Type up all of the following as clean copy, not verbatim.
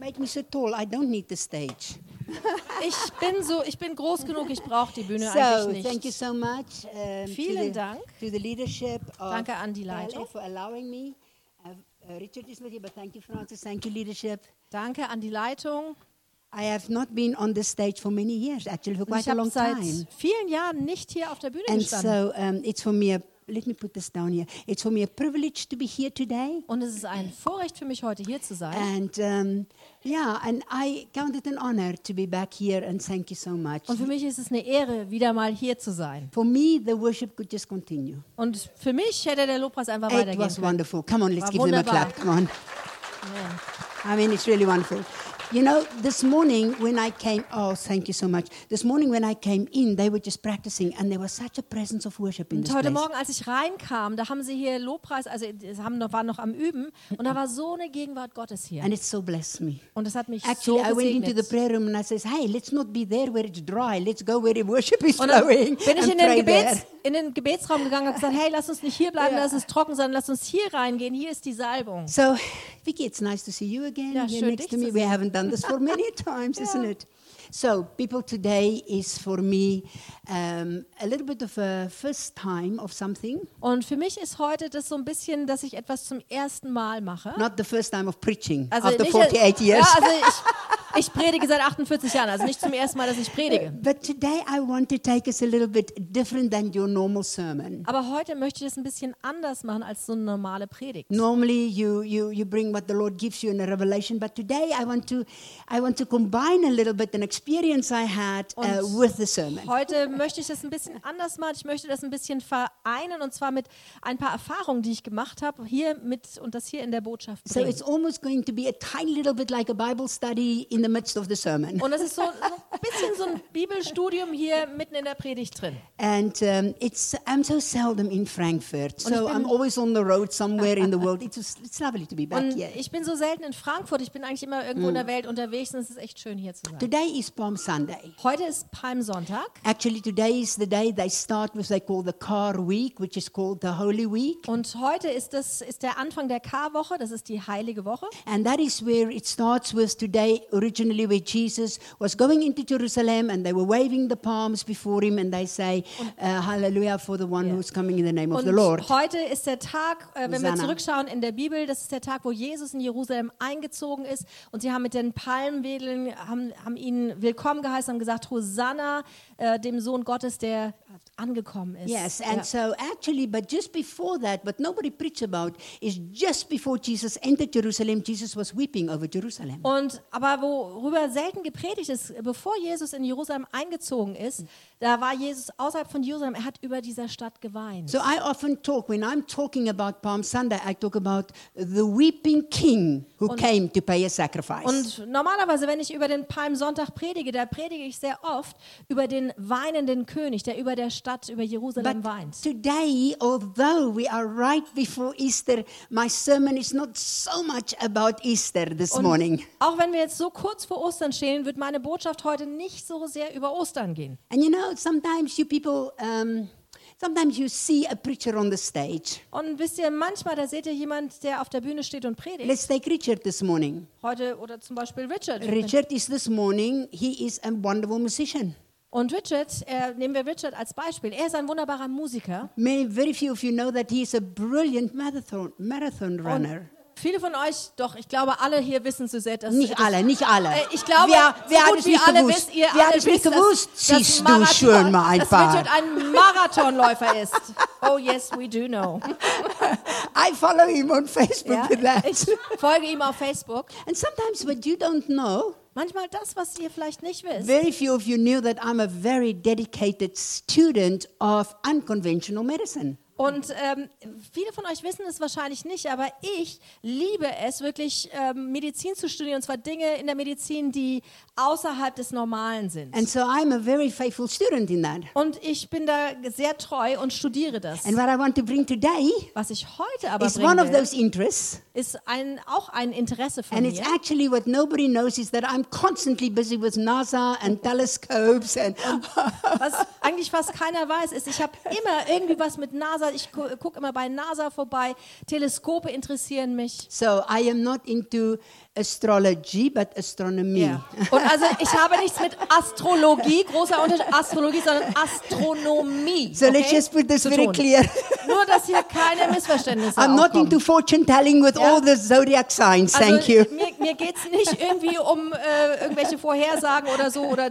made me so tall. I don't need the stage. Ich bin groß genug, ich brauche die Bühne So, eigentlich thank you nicht. so much. Vielen Dank. To the leadership of Danke an die Leitung. LA for allowing me. Richard is not here, but thank you, Francis. Thank you, leadership. Danke an die Leitung. I have not been on the stage for many years, actually, for Und ich quite a habe long seit time. vielen Jahren nicht hier auf der Bühne And gestanden. so it's for me let me put this down here. It's for me a privilege to be here today. Und es ist ein Vorrecht für mich, heute hier zu sein. And and I count it an honor to be back here, and thank you so much. Und für mich ist es eine Ehre, wieder mal hier zu sein. For me, the worship could just continue. Und für mich hätte der Lobpreis einfach It weitergehen was können. wonderful. Come on, let's War give them a wunderbar. clap. Come on. Ja. I mean, it's really wonderful. You know, this morning when I came, oh, thank you so much. This morning when I came in, they were just practicing, and there was such a presence of worship in Und this heute place. Morgen, als ich reinkam, da haben sie hier Lobpreis, also waren noch am Üben, und da war so eine Gegenwart Gottes hier. And it so blessed me. Und das hat mich Actually, so I went into the gesegnet. prayer room and I says, hey, let's not be there where it's dry. Let's go where the worship is Und dann flowing bin ich and pray there. in den Gebetsraum gegangen und gesagt, hey, lass uns nicht hier bleiben, lass es trocken, sondern lass uns hier reingehen, hier ist die Salbung. So, Vicky, it's nice to see you again Ja, here schön, next dich to me. zu We sehen. haven't done this for many times, isn't it? So, people, today is for me a little bit of a first time of something. Und für mich ist heute das so ein bisschen, dass ich etwas zum ersten Mal mache. Not the first time of preaching Also after nicht, 48 years. Ja, also ich predige seit 48 Jahren, also nicht zum ersten Mal, dass ich predige. But today I want to take us a little bit different than your normal sermon. Aber heute möchte ich es ein bisschen anders machen als so eine normale Predigt. Normally you bring what the Lord gives you in a revelation, but today I want to combine a little bit an experience I had with the sermon. Heute möchte ich das ein bisschen anders machen. Ich möchte das ein bisschen vereinen, und zwar mit ein paar Erfahrungen, die ich gemacht habe, hier mit und das hier in der Botschaft So bringen. it's almost going to be a tiny little bit like a Bible study in the midst of the sermon. Und das ist so ein bisschen so ein Bibelstudium hier mitten in der Predigt drin. And I'm so seldom in Frankfurt, Und ich so bin- I'm always on the road somewhere in the world. It's lovely to be back Und here. ich bin so selten in Frankfurt. Ich bin eigentlich immer irgendwo in der Welt unterwegs, und es ist echt schön, hier zu sein. Today is Palm Sunday. Heute ist Palmsonntag. Actually, today is the day they start with, they call the Car Week, which is called the Holy Week. Und heute ist der Anfang der Karwoche, das ist die Heilige Woche. And that is where it starts with today, originally where Jesus was going into Jerusalem and they were waving the palms before him and they say, Hallelujah for the one who's coming in the name of Und the Lord. heute ist der Tag, wenn wir Hosanna. zurückschauen in der Bibel, das ist der Tag, wo Jesus in Jerusalem eingezogen ist, und sie haben mit den Palmwedeln, haben ihn willkommen geheißen, haben gesagt, Hosanna, dem Sohn Gottes, der angekommen ist. Yes, and Ja. so actually, but just before that, what nobody preached about is just before Jesus entered Jerusalem, Jesus was weeping over Jerusalem. Aber worüber selten gepredigt ist, bevor Jesus in Jerusalem eingezogen ist, da war Jesus außerhalb von Jerusalem, er hat über dieser Stadt geweint. So I often talk, when I'm talking about Palm Sunday, I talk about the weeping king who came to pay a sacrifice. Und normalerweise, wenn ich über den Palmsonntag predige, da predige ich sehr oft über den weinenden König, der über der Stadt, über Jerusalem But weint. today, although we are right before Easter, my sermon is not so much about Easter this morning. Auch wenn wir jetzt so kurz vor Ostern stehen, wird meine Botschaft heute nicht so sehr über Ostern gehen. And you know, sometimes you people, sometimes you see a preacher on the stage. Und wisst ihr, manchmal, da seht ihr jemand, der auf der Bühne steht und predigt. Let's take Richard this morning. Heute, oder zum Beispiel Richard. Richard is this morning, he is a wonderful musician. Und Richard, nehmen wir Richard als Beispiel. Er ist ein wunderbarer Musiker. Very few of you know that he is a brilliant marathon runner. Viele von euch, doch, ich glaube, alle hier wissen so sehr, dass... Nicht alle. Ich glaube, wer so hat gut es wie nicht alle gewusst? wisst, ihr Wer hat alle es nicht wisst, gewusst? dass Siehst du schon mal ein dass paar. Richard ein Marathonläufer ist. Oh yes, we do know. I follow him on Facebook Ja, with that. ich folge ihm auf Facebook. And sometimes what you don't know, Manchmal das, was ihr vielleicht nicht wisst. very few of you knew that I'm a very dedicated student of unconventional medicine. Und viele von euch wissen es wahrscheinlich nicht, aber ich liebe es wirklich, Medizin zu studieren, und zwar Dinge in der Medizin, die außerhalb des Normalen sind. And so I'm a very faithful student in that. Und ich bin da sehr treu und studiere das. And what I want to bring today Was ich heute aber is one bringen of will, those interests. ist auch ein Interesse von And it's mir. actually what nobody knows is that I'm constantly busy with NASA and telescopes and eigentlich fast keiner weiß, ist, ich habe immer irgendwie was mit NASA, ich gucke immer bei NASA vorbei, Teleskope interessieren mich. So I am not into astrology, but astronomy. Ja. Und also ich habe nichts mit Astrologie, großer Unterschied, Astrologie, sondern Astronomie. So let's just put this zu very tun. clear. Nur, dass hier keine Missverständnisse I'm not aufkommen. into fortune telling with all the zodiac signs. Thank Also you. mir geht es nicht irgendwie um irgendwelche Vorhersagen oder so oder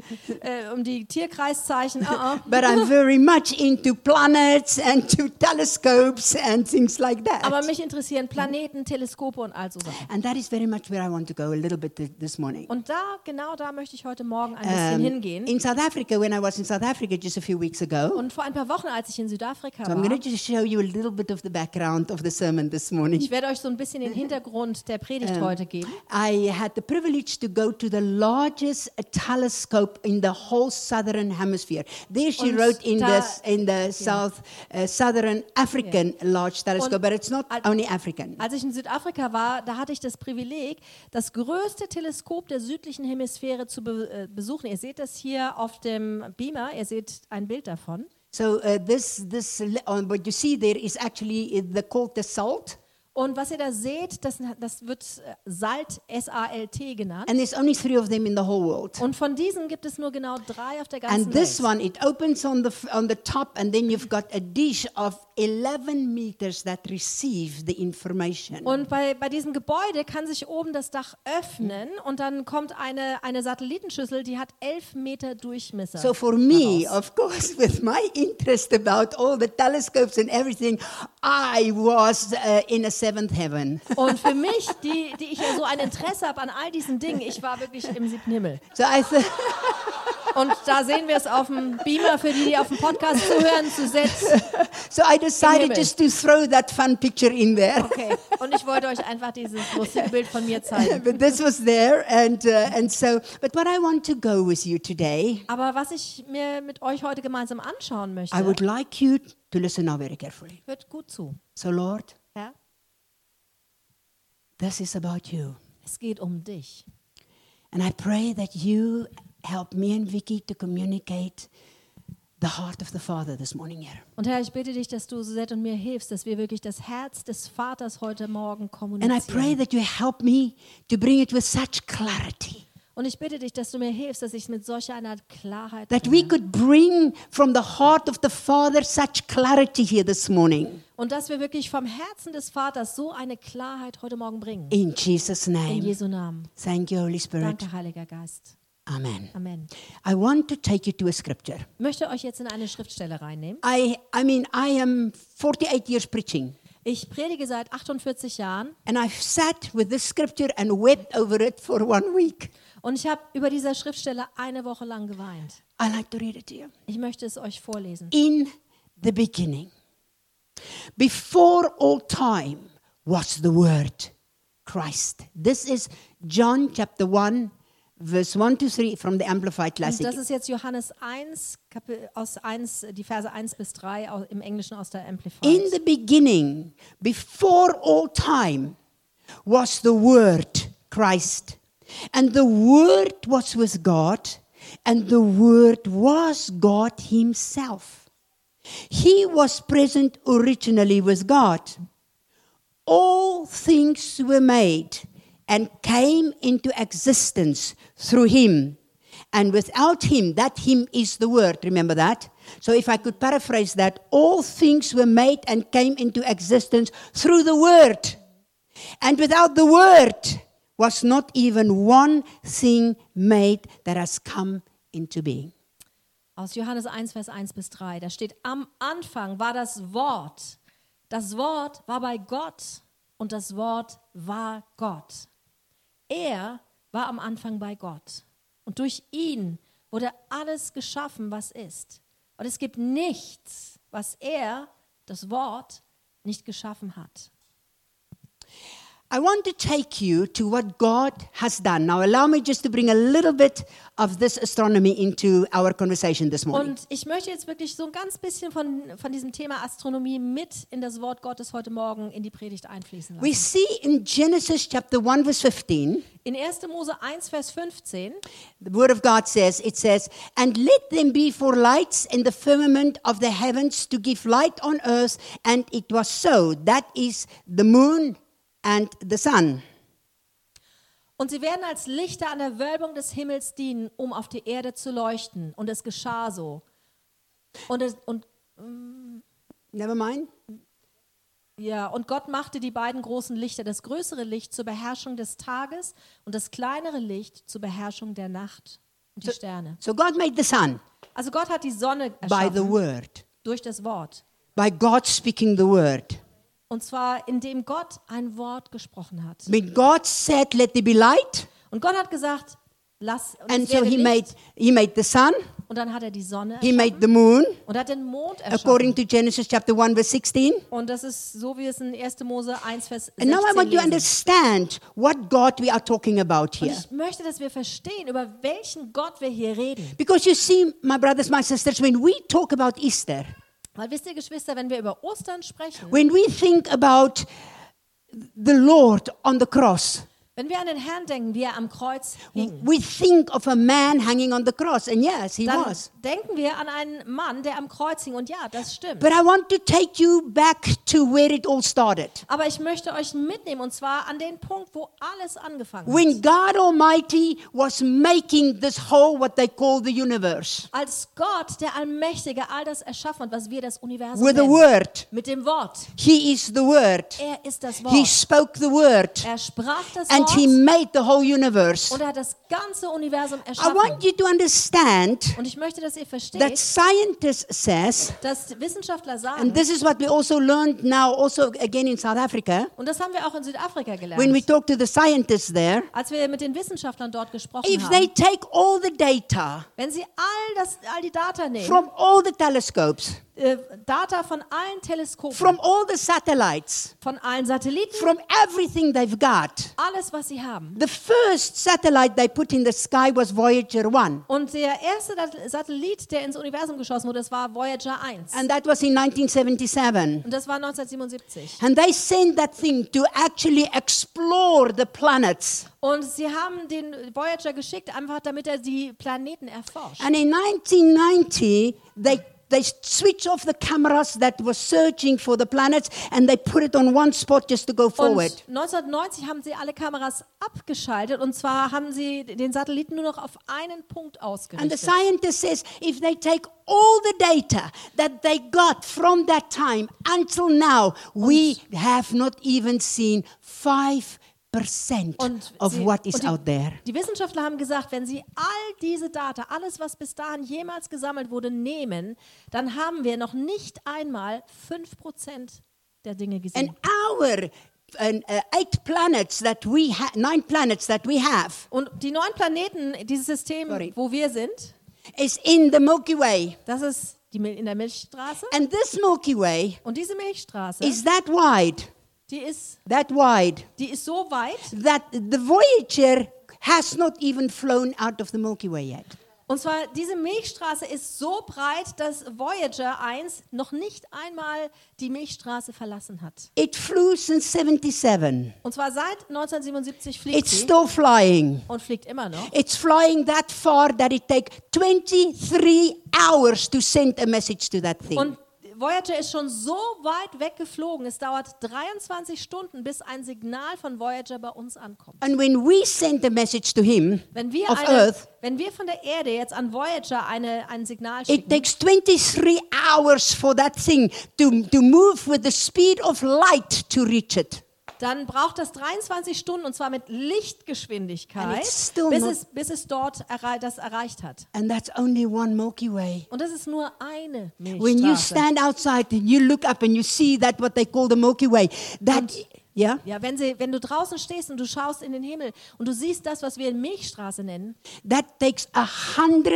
um die Tierkreiszeichen. But I'm very much into planets and to telescopes and things like that. Aber mich interessieren Planeten, Teleskope und all so Sachen. And that is very much where I want to go a little bit this morning. Und genau da möchte ich heute Morgen ein bisschen hingehen. In South Africa, when I was in South Africa just a few weeks ago, Und vor ein paar Wochen, als ich in Südafrika so I'm war, going to just show you a little bit of the background of the sermon this morning. ich werde euch so ein bisschen den Hintergrund der Predigt heute geben. I had the privilege to go to the largest telescope in the whole southern hemisphere. There she Und wrote in da- the southern African large telescope, Und but it's not als- only African. Als ich in Südafrika war, da hatte ich das Privileg, das größte Teleskop der südlichen Hemisphäre zu besuchen. Ihr seht das hier auf dem Beamer, ihr seht ein Bild davon. So what you see there is actually called the SALT, Und was ihr da seht, das wird SALT, S-A-L-T genannt. and there's only 3 of them in the whole world. Und von diesen gibt es nur genau 3 auf der ganzen And this Welt. one, it opens on the top, and then you've got a dish of 11 meters that receive the information. Und bei diesem Gebäude kann sich oben das Dach öffnen und dann kommt eine Satellitenschüssel, die hat 11 Meter Durchmesser. So for me, daraus. of course, with my interest about all the telescopes and everything, I was in a seventh heaven. Und für mich, die ich ja so ein Interesse habe an all diesen Dingen, ich war wirklich im 7. Himmel. So I thought, Und da sehen wir es auf dem Beamer, für die auf dem Podcast zuhören, zu setzen. so I decided Himmel. just to throw that fun picture in there. Okay. Und ich wollte euch einfach dieses lustige Bild von mir zeigen. But this was there, and so. But what I want to go with you today, Aber was ich mir mit euch heute gemeinsam anschauen möchte, I would like you to listen now very carefully. hört gut zu. So, Lord, Ja? this is about you, Es geht um dich. and I pray that you help me and Vicky to communicate the heart of the Father this morning here. Und Herr, ich bitte dich, dass du Suzette und mir hilfst, dass wir wirklich das Herz des Vaters heute Morgen And I kommunizieren. pray that you help me to bring it with such clarity. Und ich bitte dich, dass du mir hilfst, dass ich mit solcher einer Klarheit That we bringe. could bring from the heart of the Father such clarity here this morning. Und dass wir wirklich vom Herzen des Vaters so eine Klarheit heute Morgen bringen. In Jesus' In name. Jesu Namen. Thank you, Holy Spirit. Danke, Heiliger Geist. Amen. Amen. I want to take you to a scripture. Ich möchte euch jetzt in eine Schriftstelle reinnehmen. I am 48 years preaching. Ich predige seit 48 Jahren And I've sat with this scripture and wept over it for 1 week. und ich habe über dieser Schriftstelle eine Woche lang geweint. I like to read it to you. Ich möchte es euch vorlesen. In the beginning, before all time, was the Word, Christ. This is John chapter 1, verse 1 to 3 from the Amplified Und Classic. das ist jetzt Johannes 1, die Verse 1 bis 3 im Englischen aus der Amplified. In the beginning, before all time, was the Word, Christ. And the Word was with God, and the Word was God Himself. He was present originally with God. All things were made and came into existence through Him. And without Him, that Him is the Word. Remember that? So if I could paraphrase that, all things were made and came into existence through the Word. And without the Word was not even one thing made that has come into being. Aus Johannes 1, Vers 1 bis 3. Da steht, am Anfang war das Wort. Das Wort war bei Gott und das Wort war Gott. Er war am Anfang bei Gott. Und durch ihn wurde alles geschaffen, was ist. Und es gibt nichts, was er, das Wort, nicht geschaffen hat. I want to take you to what God has done. Now, allow me just to bring a little bit of this astronomy into our conversation this morning. Und ich möchte jetzt wirklich so ein ganz bisschen von diesem Thema Astronomie mit in das Wort Gottes heute Morgen in die Predigt einfließen We lassen. see in Genesis chapter 1, verse 15, In 1. Mose 1, Vers 15, the word of God says, it says, "And let them be for lights in the firmament of the heavens to give light on earth. And it was so. That is the moon and the sun." und sie werden als Lichter an der Wölbung des Himmels dienen, um auf die Erde zu leuchten. Und es geschah so. Und Never mind. und Gott machte die beiden großen Lichter, das größere Licht zur Beherrschung des Tages und das kleinere Licht zur Beherrschung der Nacht und die Sterne. So God made the sun Also Gott hat die Sonne by the erschaffen word, durch das Wort. by God speaking the word. Und zwar, indem Gott ein Wort gesprochen hat. When God said, "Let there be light," Und Gott hat gesagt, lass und and es so werde Licht. he made the sun, Und dann hat er die Sonne he made erschaffen the moon, und hat den Mond according erschaffen. to Genesis chapter 1, verse 16. Und das ist so, wie es in 1. Mose 1, Vers 16 And now I want you to lesen. understand what God we are talking about Und here. ich möchte, dass wir verstehen, über welchen Gott wir hier reden. Because you see, my brothers, my sisters, when we talk about Easter, Weil wisst ihr, Geschwister, wenn wir über Ostern sprechen, when we think about the Lord on the cross, wenn wir an den Herrn denken, wie er am Kreuz hing, we think of a man hanging on the cross. And yes, he dann was. denken wir an einen Mann, der am Kreuz hing. Und ja, das stimmt. But I want to take you back to where it all started. Aber ich möchte euch mitnehmen, und zwar an den Punkt, wo alles angefangen hat. When God Almighty was making this whole, what they call the universe, Als Gott, der Allmächtige, all das erschaffen hat, was wir das Universum with the nennen. word, Mit dem Wort. he is the word. Er ist das He Wort. spoke the word. Er sprach das And he Wort made the whole universe. und er hat das ganze Universum I erschaffen. want you to understand Und ich möchte, dass ihr that versteht, scientists says, dass Wissenschaftler and sagen, this is what we also learned now also again in South Africa, und das haben wir auch in Südafrika when we gelernt, talk to the scientists there, als wir mit den Wissenschaftlern dort gesprochen if they haben, take all the data wenn sie all die Data nehmen, from all the telescopes, Data von allen Teleskopen, from all the satellites, von allen Satelliten, from everything they've got, alles, was sie haben. the first satellite they put in the sky was Voyager 1. Und der erste Satellit, der ins Universum geschossen wurde, das war Voyager 1. And that was in 1977. Und das war 1977. And they sent that thing to actually explore the planets. Und sie haben den Voyager geschickt, einfach damit er die Planeten erforscht. And in 1990, they switched off the cameras that were searching for the planets and they put it on one spot just to go forward. Und 1990 haben sie alle Kameras abgeschaltet, und zwar haben sie den Satelliten nur noch auf einen Punkt And the ausgerichtet. scientist says if they take all the data that they got from that time until now, we have not even seen 5% of what is out there. Die Wissenschaftler haben gesagt, wenn sie all diese Data, alles, was bis dahin jemals gesammelt wurde, nehmen, dann haben wir noch nicht einmal 5% der Dinge And gesehen. our 8 planets that we have, 9 planets that we have, Und die 9 Planeten, dieses System, Sorry. wo wir sind, is in the Milky Way. das ist in der Milchstraße. And this Milky Way Und diese Milchstraße, is that wide, die ist so weit, that the Voyager has not even flown out of the Milky Way yet. und zwar diese Milchstraße ist so breit, dass Voyager 1 noch nicht einmal die Milchstraße verlassen hat. It flew since 77. Und zwar seit 1977 fliegt It's sie still flying. und fliegt immer noch. It's flying that far that it takes 23 hours to send a message to that thing. Und Voyager ist schon so weit weggeflogen, es dauert 23 Stunden, bis ein Signal von Voyager bei uns ankommt. And when we send a message to him Wenn wir, of Earth, wenn wir von der Erde jetzt an Voyager ein Signal it schicken, takes 23 hours for that thing to move with the speed of light to reach it. dann braucht das 23 Stunden, und zwar mit And Lichtgeschwindigkeit, it's still bis es dort das erreicht hat. And that's only one Milky Way. Und das ist nur eine When you Milchstraße. stand outside and you look up and you see that what they call the Milky Way, that, yeah? Ja, wenn du draußen stehst und du schaust in den Himmel und du siehst das, was wir Milchstraße nennen, That takes 100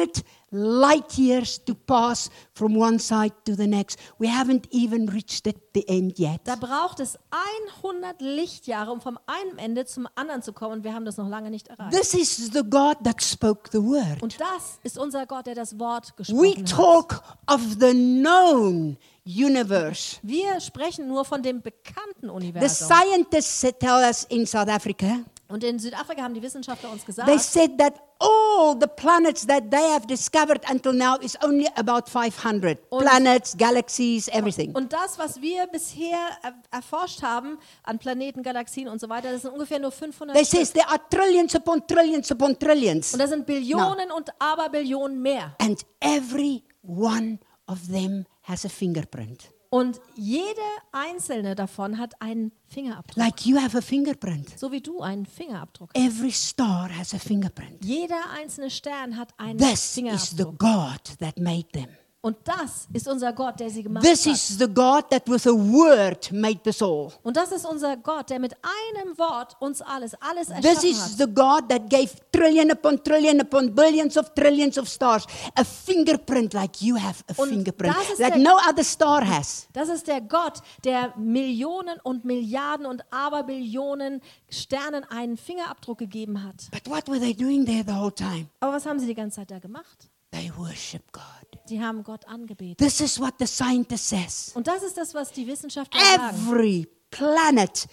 light years to pass from one side to the next. We haven't even reached the end yet. Da braucht es 100 Lichtjahre, um vom einen Ende zum anderen zu kommen. Und wir haben das noch lange nicht erreicht. This is the God that spoke the word. Und das ist unser Gott, der das Wort We gesprochen hat. talk of the known universe. Wir sprechen nur von dem bekannten The Universum. scientists tell us in South Africa, Und in Südafrika haben die Wissenschaftler uns they gesagt, said that all the planets that they have discovered until now is only about 500. Planets, galaxies, everything. und das, was wir bisher erforscht haben an Planeten, Galaxien und so weiter, das sind ungefähr nur 500 They Stück. says there are trillions upon trillions upon trillions. Und das sind Billionen und Aberbillionen mehr. And every one of them has a fingerprint. Und jede einzelne davon hat einen Fingerabdruck. Like you have a fingerprint. So wie du einen Fingerabdruck hast. Every star has a fingerprint. Jeder einzelne Stern hat einen This is the Fingerabdruck. God that made them. Und das ist unser Gott, der sie gemacht This hat. is the God that with a word made this all. Und das ist unser Gott, der mit einem Wort uns alles This erschaffen is hat. the God that gave trillion upon billions of stars a fingerprint like you have a Und fingerprint das ist that der- no other star has. Das ist der Gott, der Millionen und Milliarden und Aberbillionen Sternen einen Fingerabdruck gegeben hat. But what were they doing there the whole time? Aber was haben sie die ganze Zeit da gemacht? They worship God. Sie haben Gott angebetet. This is what the scientist says. Und das ist das, was die Wissenschaftler sagen. Every planet,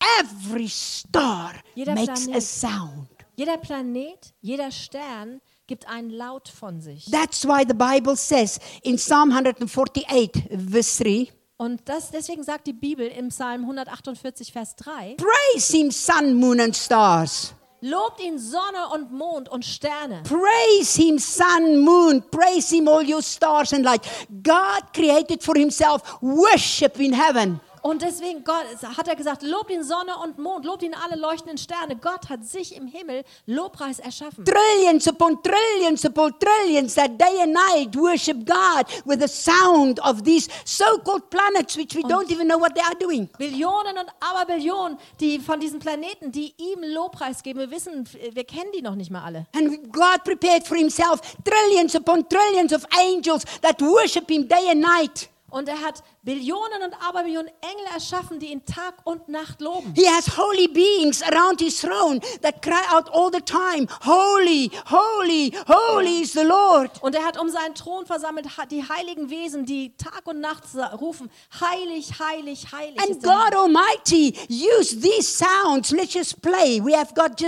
every star Jeder makes a Planet. sound. Jeder Planet, jeder Stern gibt einen Laut von sich. That's why the Bible says in Psalm 148, verse 3, Und deswegen sagt die Bibel im Psalm 148, Vers 3, praise him, sun, moon, and stars. lobt ihn Sonne und Mond und Sterne. Praise him, sun, moon. Praise him, all your stars and light. God created for himself worship in heaven. Und deswegen hat er gesagt, lobt ihn Sonne und Mond, lobt ihn alle leuchtenden Sterne. Gott hat sich im Himmel Lobpreis erschaffen. Trillions upon trillions that day and night worship God with the sound of these so-called planets which we don't even know what they are doing. Billionen und Aberbillionen, die von diesen Planeten, die ihm Lobpreis geben. Wir wissen, wir kennen die noch nicht mal alle. And God prepared for himself trillions upon trillions of angels that worship him day and night. Und er hat Billionen und Aberbillionen Engel erschaffen, die ihn Tag und Nacht loben. He has holy beings around his throne that cry out all the time, holy, holy, holy is the Lord. Und er hat um seinen Thron versammelt die heiligen Wesen, die Tag und Nacht rufen, heilig, heilig, heilig And ist der Herr. God Almighty used these sounds. Let's just play. We have got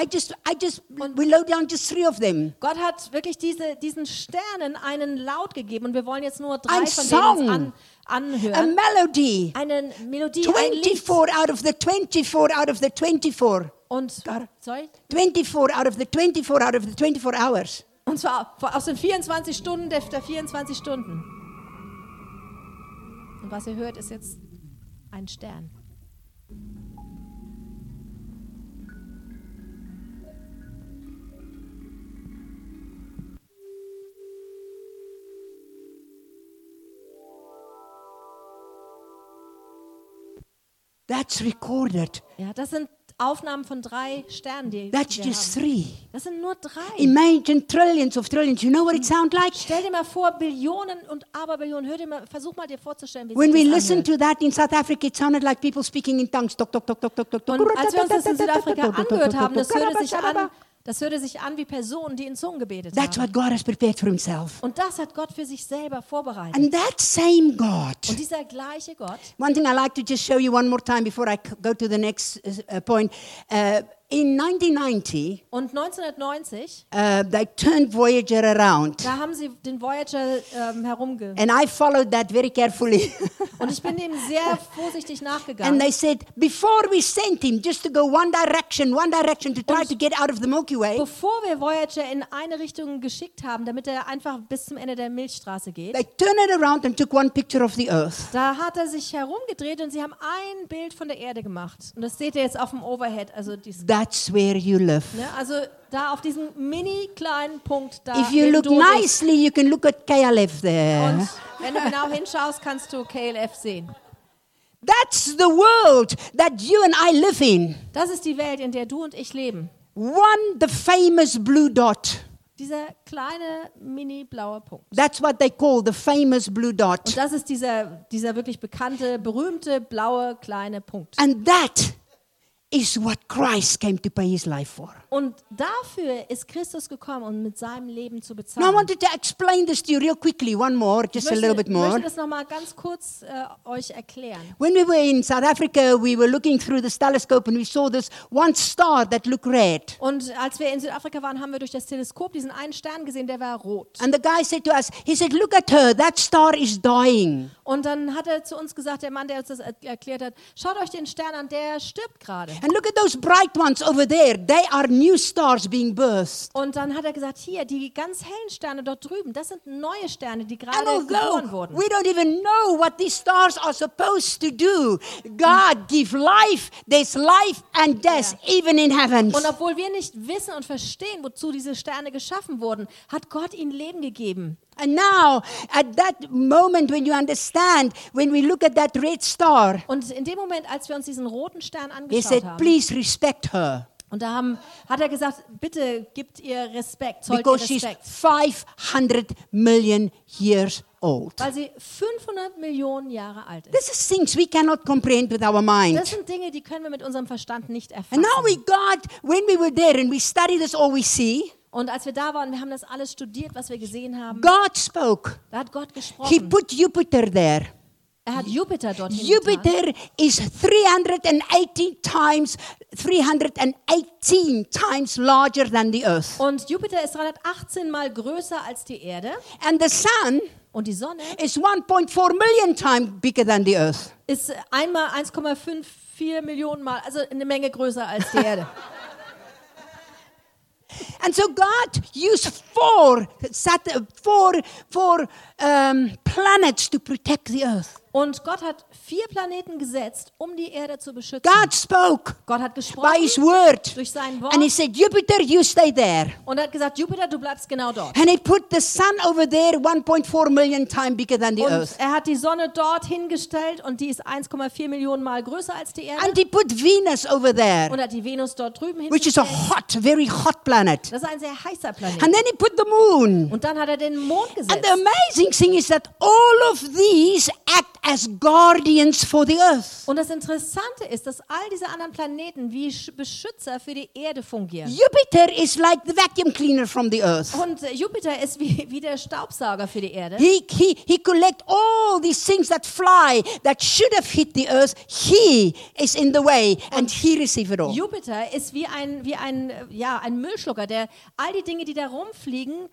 we load down just 3 of them. Gott hat wirklich diesen Sternen einen Laut gegeben und wir wollen jetzt nur 3 Ein von Song. denen uns A anhören. melody. Eine Melodie, ein Lied. 24 out of the 24 out of the 24. Und, God. sorry? 24 out of the 24 out of the 24 hours. Und zwar aus den 24 Stunden der 24 Stunden. Und was ihr hört, ist jetzt ein Stern. That's recorded. Ja, das sind Aufnahmen von 3 Sternen, die That's wir just haben. 3. Das sind nur 3. Imagine trillions of trillions. You know what it sounds like? Stell dir mal vor, Billionen und Aberbillionen. Versuch mal dir vorzustellen, wie When we sich das listened anhört. to that in South Africa, it sounded like people speaking in tongues. Tok, tok, tok, tok, tok, tok, tok. Und als wir uns das in Südafrika angehört haben, das hörte sich an wie Personen, die in Zungen gebetet That's haben. what God has prepared for himself. Und das hat Gott für sich selber vorbereitet. And that same God. Und dieser gleiche Gott, One thing I like to just show you one more time before I go to the next point. In 1990, und 1990, they turned Voyager around. da haben sie den Voyager And I followed that very carefully. Und ich bin dem sehr vorsichtig And nachgegangen. they said, before we sent him just to go one direction to try to get out of the Milky Way, Bevor wir Voyager in eine Richtung geschickt haben, damit er einfach bis zum Ende der Milchstraße geht, they turned it around and took one picture of the Earth. da hat er sich herumgedreht und sie haben ein Bild von der Erde gemacht. Und das seht ihr jetzt auf dem Overhead. Also, That's where you live. also da auf diesem mini kleinen Punkt da. If you neben look du und ich. nicely, you can look at KLF there. Und wenn du genau hinschaust, kannst du KLF sehen. That's the world that you and I live in. Das ist die Welt, in der du und ich leben. One, the famous blue dot. Dieser kleine, mini blaue Punkt. That's what they call the famous blue Und dot. das ist dieser wirklich bekannte, berühmte, blaue, kleine Punkt. And that is what Christ came to pay his life for. Und dafür ist Christus gekommen, um mit seinem Leben zu Now I bezahlen. wanted to explain this to you real quickly, one more, Ich just a little bit more. möchte das nochmal ganz kurz euch erklären. When we were in South Africa, we were looking through this telescope and we saw this one star that looked red. Und als wir in Südafrika waren, haben wir durch das Teleskop diesen einen Stern gesehen, der war rot. And the guy said to us, he said, look at her, that star is dying. Und dann hat er zu uns gesagt, der Mann, der uns das erklärt hat, schaut euch den Stern an, der stirbt gerade. And look at those bright ones over there. They are new stars being birthed. Und dann hat er gesagt, hier, die ganz hellen Sterne dort drüben, das sind neue Sterne, die And gerade geboren although wurden. we don't even know what these stars are supposed to do, God gives life. There's life and death, even in heavens. Und obwohl wir nicht wissen und verstehen, wozu diese Sterne geschaffen wurden, hat Gott ihnen Leben gegeben. And now, at that moment when you understand, when we look at that red star, Und in dem Moment, als wir uns diesen roten Stern he angeschaut said, haben, please respect her. und da hat er gesagt, bitte gebt ihr Respekt, zollt ihr Because she's Respekt. 500 million years old. Weil sie 500 Millionen Jahre alt ist. This is things we cannot comprehend with our mind. Das sind Dinge, die können wir mit unserem Verstand nicht And erfassen. now we got, when we were there and we studied this all we see, Und als wir da waren, wir haben das alles studiert, was wir gesehen haben, God spoke. da hat Gott He gesprochen. put Jupiter there. Er hat Jupiter dorthin getan. Jupiter is 318 times larger than the Earth. Und Jupiter ist 318 Mal größer als die Erde. And the Sun Und die Sonne is 1.4 million times bigger than the Earth. ist einmal 1,54 Millionen Mal, also eine Menge größer als die Erde. And so God used four planets to protect the Earth. Und Gott hat 4 Planeten gesetzt, um die Erde zu beschützen. God spoke Gott hat by gesprochen His word. durch sein Wort And He said, Jupiter, you stay there. und hat gesagt, Jupiter, du bleibst genau dort. And He put the sun over there 1.4 million times bigger than the Und Earth. er hat die Sonne dort hingestellt und die ist 1,4 Millionen Mal größer als die Erde. And He put Venus over there, Und hat die Venus dort drüben which is a hingestellt. very hot planet. Das ist ein sehr heißer Planet. And then He put the moon. Und dann hat er den Mond And gesetzt. the amazing thing is that all of these act as guardians for the earth. Und das Interessante ist, dass all diese anderen Planeten wie Beschützer für die Erde fungieren. Jupiter is like the vacuum cleaner from the earth. Und Jupiter ist wie der Staubsauger für die Erde. He collect all these things that fly that should have hit the earth. He is in the way and he receive it all. Jupiter ist wie ein Müllschlucker, der all die Dinge, die da rumfliegen,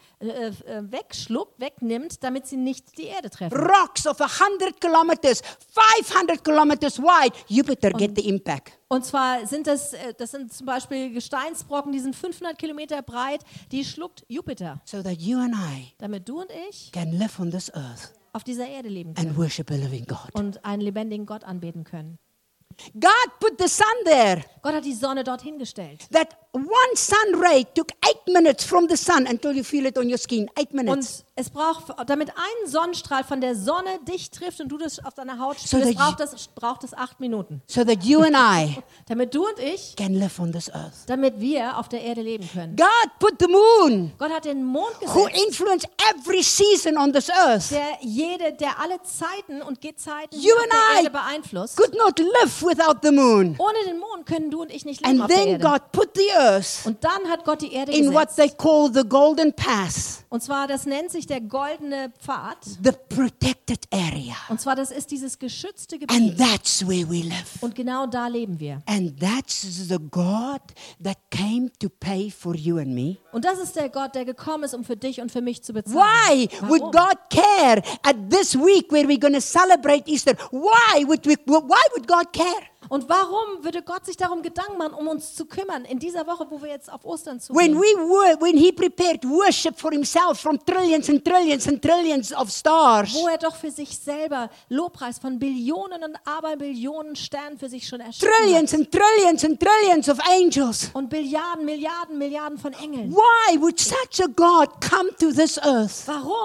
wegnimmt, damit sie nicht die Erde treffen. Rocks of 100 kilometers, 500 kilometers wide, Jupiter get the impact. Und zwar sind das sind zum Beispiel Gesteinsbrocken, die sind 500 Kilometer breit, die schluckt Jupiter, So that you and I damit du und ich can live on this earth auf dieser Erde leben können and worship a living God. und einen lebendigen Gott anbeten können. God put the sun there. Gott hat die Sonne dort hingestellt. That one sun ray took 8 minutes from the sun until you feel it on your skin. 8 minutes. Und es braucht, damit ein Sonnenstrahl von der Sonne dich trifft und du das auf deiner Haut So spürst, that braucht es 8 Minuten. So that you and I Damit du und ich, can live on this earth. damit wir auf der Erde leben können. God put the moon, Gott hat den Mond who gesetzt, influence every season on this earth, der alle Zeiten und Gezeiten You auf and der I Erde beeinflusst. could not live without the moon. Ohne den Mond können du und ich nicht leben And auf der then Erde. God put the earth Und dann hat Gott die Erde in what gesetzt. they call the golden path, Und zwar, das nennt sich der goldene Pfad. the protected area. Und zwar, das ist dieses geschützte And Gebiet. that's where we live. Und genau da leben wir. And that's the God that came to pay for you and me. Und das ist der Gott, der gekommen ist, um für dich und für mich zu bezahlen. Why would Warum? God care at this week where we're going to celebrate Easter? Why would God care? Und warum würde Gott sich darum Gedanken machen, um uns zu kümmern in dieser Woche, wo wir jetzt auf Ostern When zugehen? when he prepared worship for himself from trillions and trillions and trillions of stars. Wo er doch für sich selber Lobpreis von Billionen und Aberbillionen Sternen für sich schon erschaffen Trillions hat. and trillions and trillions of angels. Und Billiarden, Milliarden, Milliarden von Engeln. Why would such a God come to this earth? Warum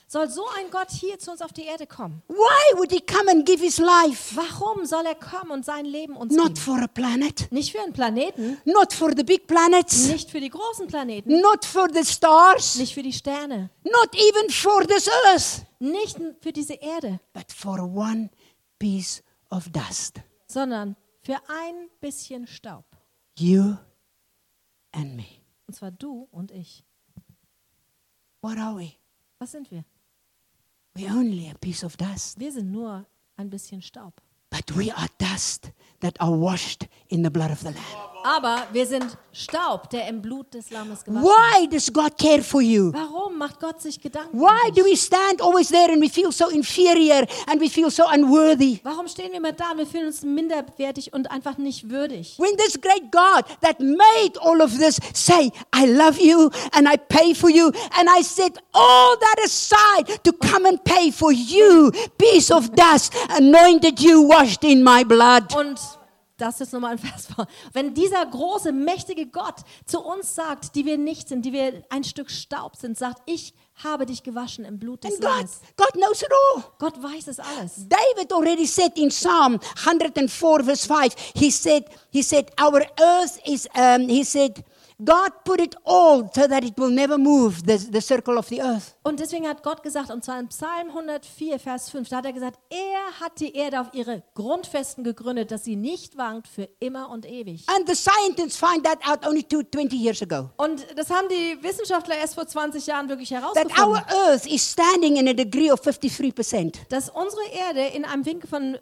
soll so ein Gott hier zu uns auf die Erde kommen? Why would he come and give his life? Warum soll er kommen und sein Leben uns Not geben? for a planet, Nicht für einen Planeten, not for the big planets, nicht für die großen Planeten, not for the stars, nicht für die Sterne, not even for this earth, nicht für diese Erde, but for one piece of dust. sondern für ein bisschen Staub. You and me. Und zwar du und ich. What are we? Was sind wir? We're only a piece of dust. Wir sind nur ein bisschen Staub. But we are dust that are washed in the blood of the Lamb. Aber wir sind Staub, der im Blut des Lammes gewaschen Why does God care for you? ist. Warum macht Gott sich Gedanken Why um do dich? we stand always there and we feel so inferior and we feel so unworthy? Warum stehen wir immer da und wir fühlen uns minderwertig und einfach nicht würdig? When this great God that made all of this say, I love you and I pay for you, and I set all that aside to come and pay for you, piece of dust, anointed you, washed in my blood. Und das ist nochmal ein Vers vor. Wenn dieser große, mächtige Gott zu uns sagt, die wir nicht sind, die wir ein Stück Staub sind, sagt, ich habe dich gewaschen im Blut des And God, Lammes. God knows it all. Gott weiß es alles. David already said in Psalm 104 verse 5, he said, our earth is, he said, God put it all so that it will never move, the circle of the earth. Und deswegen hat Gott gesagt, und zwar in Psalm 104, Vers 5, da hat er gesagt, er hat die Erde auf ihre Grundfesten gegründet, dass sie nicht wankt für immer und ewig. And the scientists find that out only 20 years ago. Und das haben die Wissenschaftler erst vor 20 Jahren wirklich That herausgefunden. our earth is standing in a degree of 53%. Dass unsere Erde in einem Winkel von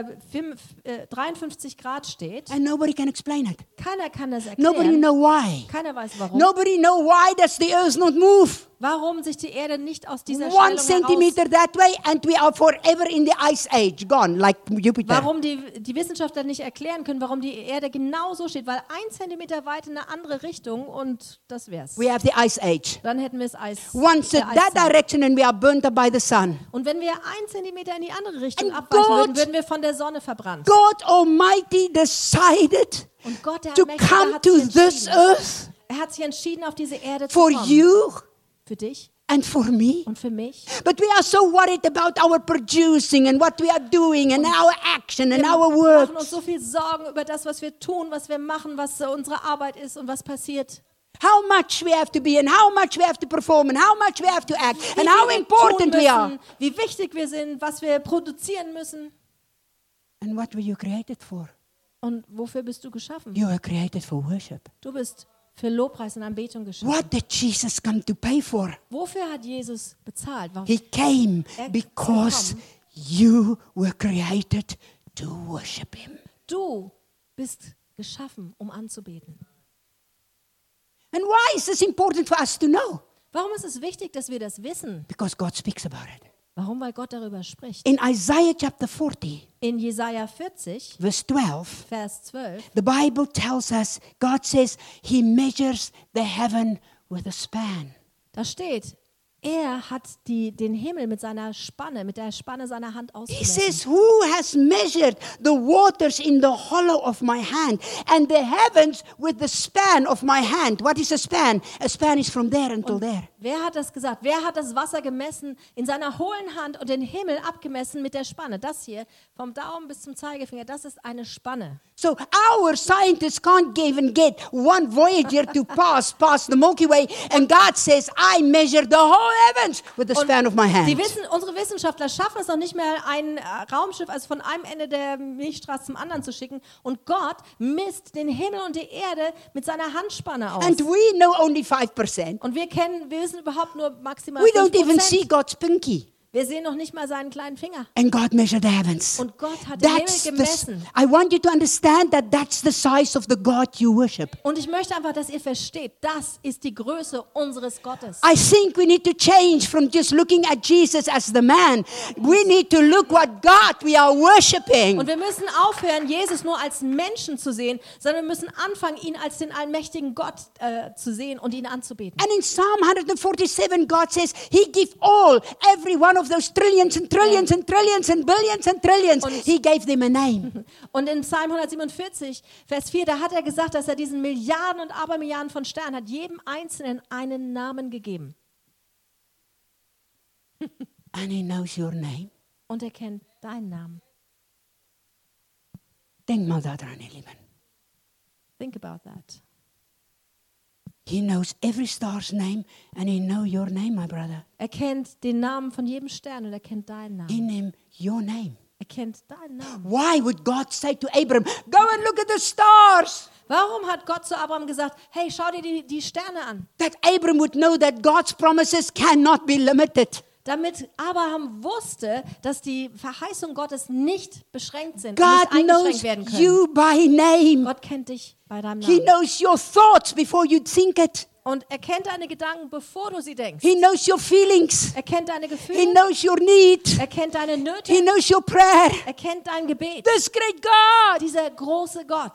53 Grad steht. And nobody can explain it. Keiner kann das Nobody erklären. know why. Keiner weiß warum. Nobody know why does the earth not move. Warum sich die Erde nicht aus dieser 1 Stellung heraus... centimeter that way and we are forever in the ice age, gone like Jupiter. Warum die Wissenschaftler nicht erklären können, warum die Erde genau so steht. Weil 1 Zentimeter weit in eine andere Richtung und das wär's. We have the ice age. Dann hätten wir das Eis. Once der in that Eiszeit. direction and we are burnt up by the sun. Und wenn wir 1 Zentimeter in die andere Richtung And abweichen God- würden, würden wir von der Sonne verbrannt. God Almighty decided Und Gott, der to Allmächtige, come hat to sich this entschieden. earth Er hat sich entschieden, auf diese Erde zu for kommen. you Für dich and for me. und für mich. But we are so worried about our producing and what we are doing and our action and our Wir work. machen uns so viel Sorgen über das, was wir tun, was wir machen, was unsere Arbeit ist und was passiert. How much we have to be and how much we have to perform and how much we have to act Wie and viel how wir important tun we are. müssen, wie wichtig wir sind, was wir produzieren müssen. And what were you created for? Und wofür bist du geschaffen? You were created for worship. Du bist für Lobpreis und Anbetung geschaffen. What did Jesus come to pay for? Wofür hat Jesus bezahlt? Warum? He came Er because kam. you were created to worship him. Du bist geschaffen, um anzubeten. And why is this important for us to know? Warum ist es wichtig, dass wir das wissen? Because God speaks about it. Warum? Weil Gott darüber spricht. In Isaiah chapter 40, In Jesaja 40, verse 12, Vers 12, the Bible tells us, God says, he measures the heaven with a span. da steht, er hat den Himmel mit seiner Spanne, mit der Spanne seiner Hand He ausgemessen. says, who has measured the waters in the hollow of my hand and the heavens with the span of my hand? What is a span? A span is from there until there. Wer hat das gesagt? Wer hat das Wasser gemessen in seiner hohlen Hand und den Himmel abgemessen mit der Spanne? Das hier, vom Daumen bis zum Zeigefinger, das ist eine Spanne. So our scientists can't even get one Voyager to pass past the Milky Way, and God says, I measured the whole heavens with the span of my hand. Unsere Wissenschaftler schaffen es noch nicht mehr, ein Raumschiff also von einem Ende der Milchstraße zum anderen zu schicken. Und Gott misst den Himmel und die Erde mit seiner Handspanne aus. And we know only 5%. Und wir wissen überhaupt nur maximal We don't even 5%. see God's pinky. Wir sehen noch nicht mal seinen kleinen Finger. And God measured the heavens. Und Gott hat den Himmel That's gemessen. I want you to understand that that's the size of the God you worship. Und ich möchte einfach, dass ihr versteht, das ist die Größe unseres Gottes. I think we need to change from just looking at Jesus as the man. We need to look what God we are worshiping. Und wir müssen aufhören, Jesus nur als Menschen zu sehen, sondern wir müssen anfangen, ihn als den allmächtigen Gott zu sehen und ihn anzubeten. And in Psalm 147, God says, He gave every one of those trillions and trillions and trillions and billions and trillions, He gave them a name. Und in Psalm 147, Vers 4, da hat er gesagt, dass er diesen Milliarden und Abermilliarden von Sternen hat jedem Einzelnen einen Namen gegeben. And he knows your name. Und er kennt deinen Namen. Denk mal daran, ihr Lieben. Think about that. He knows every star's name and he knows your name, my brother. Er kennt den Namen von jedem Stern und er kennt deinen He Namen. named your name. Er kennt deinen Namen. Why would God say to Abram, go and look at the stars? Warum hat Gott zu Abraham gesagt, hey, schau dir die Sterne an? That Abram would know that God's promises cannot be limited. Damit Abraham wusste, dass die Verheißungen Gottes nicht beschränkt sind, God und nicht eingeschränkt knows werden können. you by name. Gott kennt dich bei deinem He Namen. knows your thoughts before you think it. Und er kennt deine Gedanken, bevor du sie denkst. He knows your feelings. Er kennt deine He Gefühle. knows your need. Er kennt deine He Nöte. knows your prayer. Er kennt dein Gebet. This great God Dieser große Gott,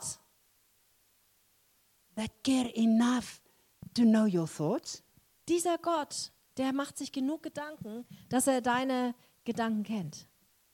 that care enough to know your thoughts. dieser Gott, der macht sich genug Gedanken, dass er deine Gedanken kennt.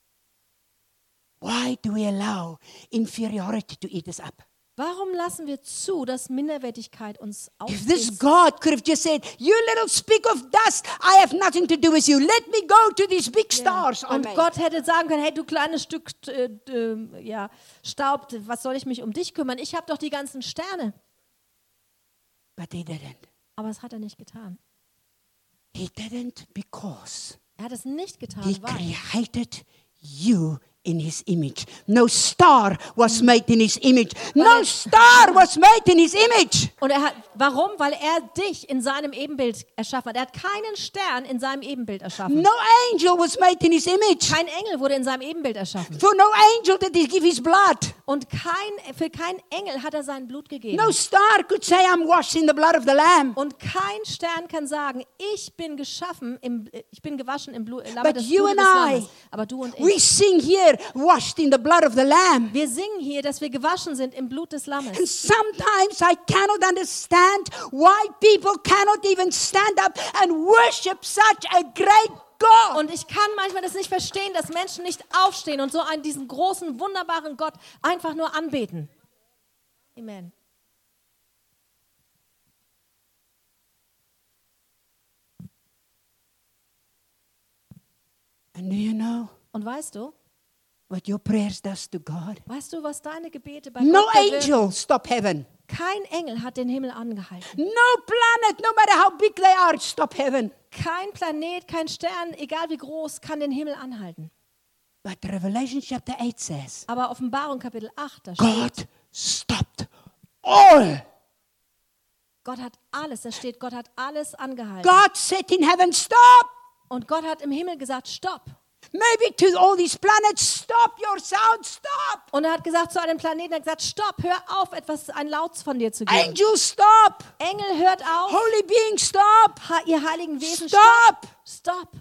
Why do we allow inferiority to eat us up? Warum lassen wir zu, dass Minderwertigkeit uns If this auffrisst? God could have just said, you little speck of dust, I have nothing to do with you. Let me go to these big stars. I Und made." Gott hätte sagen können, hey, du kleines Stück Staub, was soll ich mich um dich kümmern? Ich habe doch die ganzen Sterne. But he didn't. Aber das hat er nicht getan. He didn't because Er hat es nicht getan, he weil created you in his image. No star was made in his image. No star was made in his image. und er hat, warum? Weil er dich in seinem Ebenbild erschaffen hat. Er hat keinen Stern in seinem Ebenbild erschaffen. No angel was made in his image. Kein Engel wurde in seinem Ebenbild erschaffen. For no angel did he give his blood. Und für keinen Engel hat er sein Blut gegeben. No star could say, I'm washed in the blood of the Lamb. Und kein Stern kann sagen, ich bin gewaschen im Blut But des you Blutes and des I, Lammes. Aber du und we ich, sing here, washed in the blood of the Lamb. wir singen hier, dass wir gewaschen sind im Blut des And Lammes. sometimes I cannot understand why people cannot even stand up and worship such a great God. Und ich kann manchmal das nicht verstehen, dass Menschen nicht aufstehen und so diesen großen, wunderbaren Gott einfach nur anbeten. Amen. And do you know Und weißt du, what your prayers does to God? was deine Gebete bei No Gott bewirken? angel stop heaven. Kein Engel hat den Himmel angehalten. No planet, no matter how big they are, stop heaven. Kein Planet, kein Stern, egal wie groß, kann den Himmel anhalten. But Revelation chapter 8 says, Aber Offenbarung Kapitel 8, da steht, God stopped all. Gott hat alles angehalten. God said in heaven, stop. Und Gott hat im Himmel gesagt, stopp. Maybe to all these planets, stop your sound, stop. Und er hat gesagt zu einem Planeten, er hat gesagt, stopp, hör auf, ein Laut von dir zu geben. Angel, stop. Engel, hört auf. Holy being, stop. Ihr heiligen Wesen, Stop. Stopp.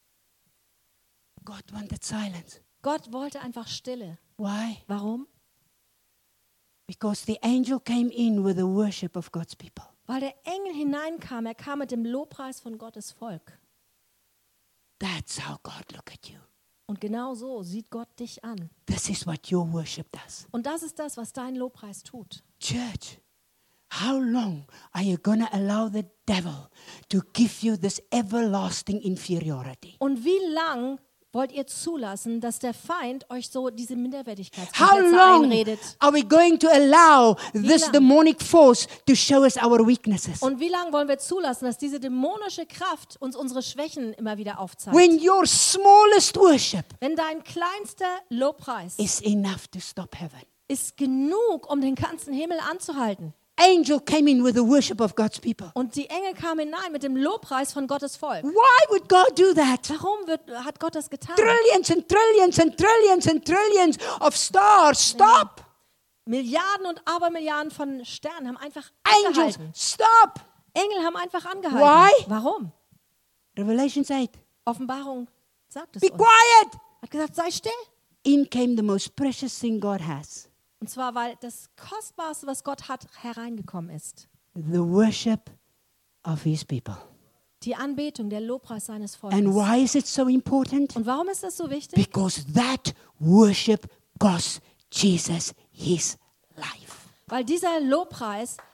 God wanted silence. Gott wollte einfach Stille. Why? Warum? Because the angel came in with the worship of God's people. Weil der Engel hineinkam, er kam mit dem Lobpreis von Gottes Volk. That's how God look at you. Und genau so sieht Gott dich an. This is what your worship does. Und das ist das, was dein Lobpreis tut. Church, how long are you going to allow the devil to give you this everlasting inferiority? Und wie lang wollt ihr zulassen, dass der Feind euch so diese How Minderwertigkeitskomplexe long einredet? are we going to allow this lang? demonic force to show us our weaknesses? Und wie lange wollen wir zulassen, dass diese dämonische Kraft uns unsere Schwächen immer wieder aufzeigt? When your smallest worship Wenn dein kleinster Lobpreis is enough to stop heaven. ist genug, um den ganzen Himmel anzuhalten. Angel came in with the worship of God's people. Und die Engel kamen hinein mit dem Lobpreis von Gottes Volk. Why would God do that? Warum hat Gott das getan? Trillions and trillions and trillions and trillions of stars. Stop. Milliarden und Abermilliarden von Sternen haben einfach Angels, angehalten. stop. Engel haben einfach angehalten. Why? Warum? Revelation 8. Offenbarung sagt es Be uns. quiet. Hat gesagt, sei still. In came the most precious thing God has. Und zwar, weil das Kostbarste, was Gott hat, hereingekommen ist. The worship of his people. Die Anbetung, der Lobpreis seines Volkes. And why is it so important? Und warum ist das so wichtig? Because that worship cost Jesus his life. Weil dieser Lobpreis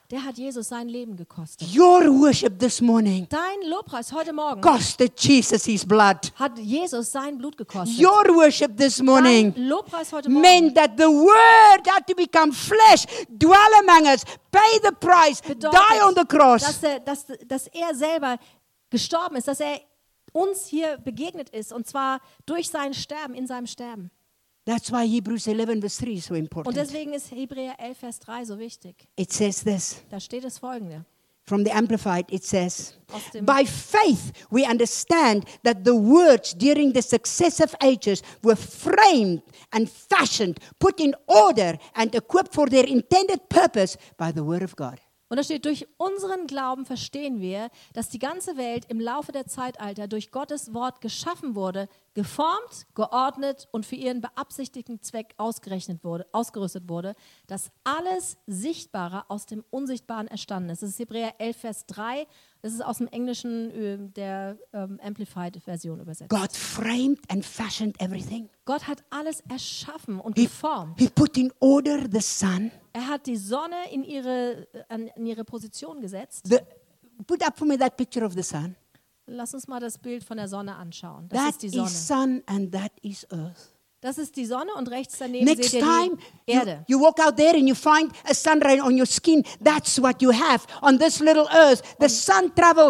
der hat Jesus sein Leben gekostet. Your worship this morning Dein Lobpreis heute Morgen costed Jesus his blood. hat Jesus sein Blut gekostet. Your worship this Dein morning Lobpreis heute Morgen meant that the Word had to become flesh, dwell among us, pay the price, die on the cross. dass er selber gestorben ist, dass er uns hier begegnet ist, und zwar durch sein Sterben, in seinem Sterben. That's why Hebrews 11 verse 3 is so Und important. deswegen ist Hebräer 11, Vers 3 so wichtig. It says this. Da steht das Folgende. From the Amplified, it says, Aus dem- by faith we understand that the words during the successive ages were framed and fashioned, put in order and equipped for their intended purpose by the word of God. Und da steht, durch unseren Glauben verstehen wir, dass die ganze Welt im Laufe der Zeitalter durch Gottes Wort geschaffen wurde, geformt, geordnet und für ihren beabsichtigten Zweck ausgerüstet wurde, dass alles Sichtbare aus dem Unsichtbaren erstanden ist. Das ist Hebräer 11, Vers 3. Das ist aus dem Englischen der Amplified-Version übersetzt. God framed and fashioned everything. Gott hat alles erschaffen und geformt. He put in order the sun. Er hat die Sonne in ihre Position gesetzt. Put up for me that picture of the sun. Lass uns mal das Bild von der Sonne anschauen. Das That ist die Sonne. is sun and that is earth. Das ist die Sonne und rechts daneben Next seht ihr time die Erde. you walk out there and you find a sun ray on your skin, that's what you have on this little earth. The sun travel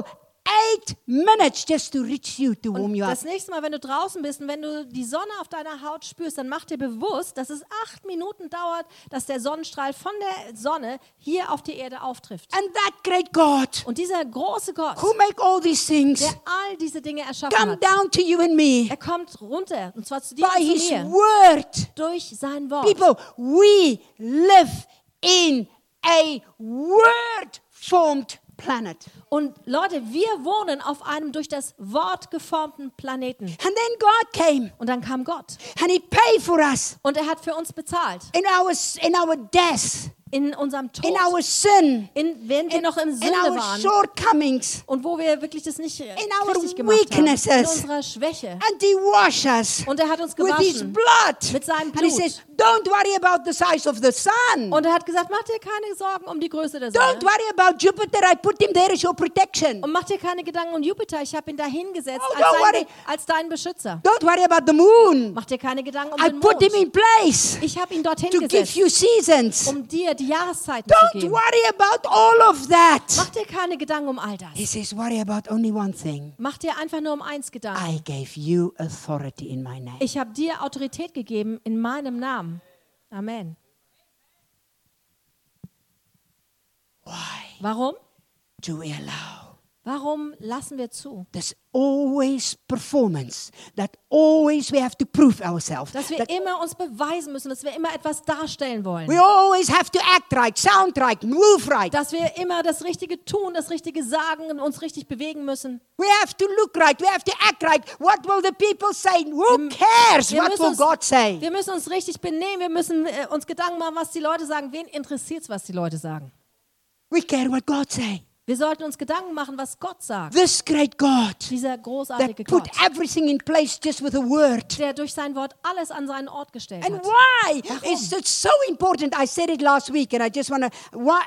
8 minutes just to reach you, to warm Und you up. das nächste Mal, wenn du draußen bist und wenn du die Sonne auf deiner Haut spürst, dann mach dir bewusst, dass es 8 Minuten dauert, dass der Sonnenstrahl von der Sonne hier auf die Erde auftrifft. And that great God Und dieser große Gott, who make all these things der all diese Dinge erschaffen come hat, down to you and me er kommt runter, und zwar zu dir by und his zu mir, word. durch sein Wort. People, we live in a word formed planet. Und Leute, wir wohnen auf einem durch das Wort geformten Planeten. And then God came Und dann kam Gott and he paid for us und er hat für uns bezahlt. in our death, In unserem Tod, in our sin, während wir noch im in Sünde our waren shortcomings. und wo wir wirklich das nicht our richtig gemacht haben, in weaknesses. unserer Schwäche. And he washed us Und er hat uns with his gewaschen blood. mit seinem And he Blut. says, don't worry about the size of the sun. Und er hat gesagt, mach dir keine Sorgen um die Größe der Don't Sonne. worry about Jupiter. I put him there as your protection. Und mach dir keine Gedanken um Jupiter, ich habe ihn da hingesetzt Oh, don't worry. als dein Beschützer. Don't worry about the moon. Mach dir keine Gedanken um I den put him Mond. in place Ich habe ihn dorthin to give gesetzt, you seasons. um dir die Jahreszeiten zu Don't geben. worry about all of that. Mach dir keine Gedanken um all He das. says, worry about only one thing. Mach dir einfach nur um eins Gedanken. I gave you authority in my name. Ich habe dir Autorität gegeben in meinem Namen. Amen. Why Warum? do we allow? Warum lassen wir zu, There's always performance. That always we have to prove ourselves. dass wir That immer uns beweisen müssen, dass wir immer etwas darstellen wollen? we always have to act right, sound right, move right. Dass wir immer das Richtige tun, das Richtige sagen und uns richtig bewegen müssen. We have to look right. We have to act right. What will the people say? Who cares? Wir What müssen will uns, God say? wir müssen uns richtig benehmen, wir müssen uns Gedanken machen, was die Leute sagen. Wen interessiert es, was die Leute sagen? We care what God say. Wir sollten uns Gedanken machen, was Gott sagt. This great God Dieser großartige that put Gott, everything in place just with a word. der durch sein Wort alles an seinen Ort gestellt And hat. why? Warum? It's so important. I said it last week, and I just want to. Why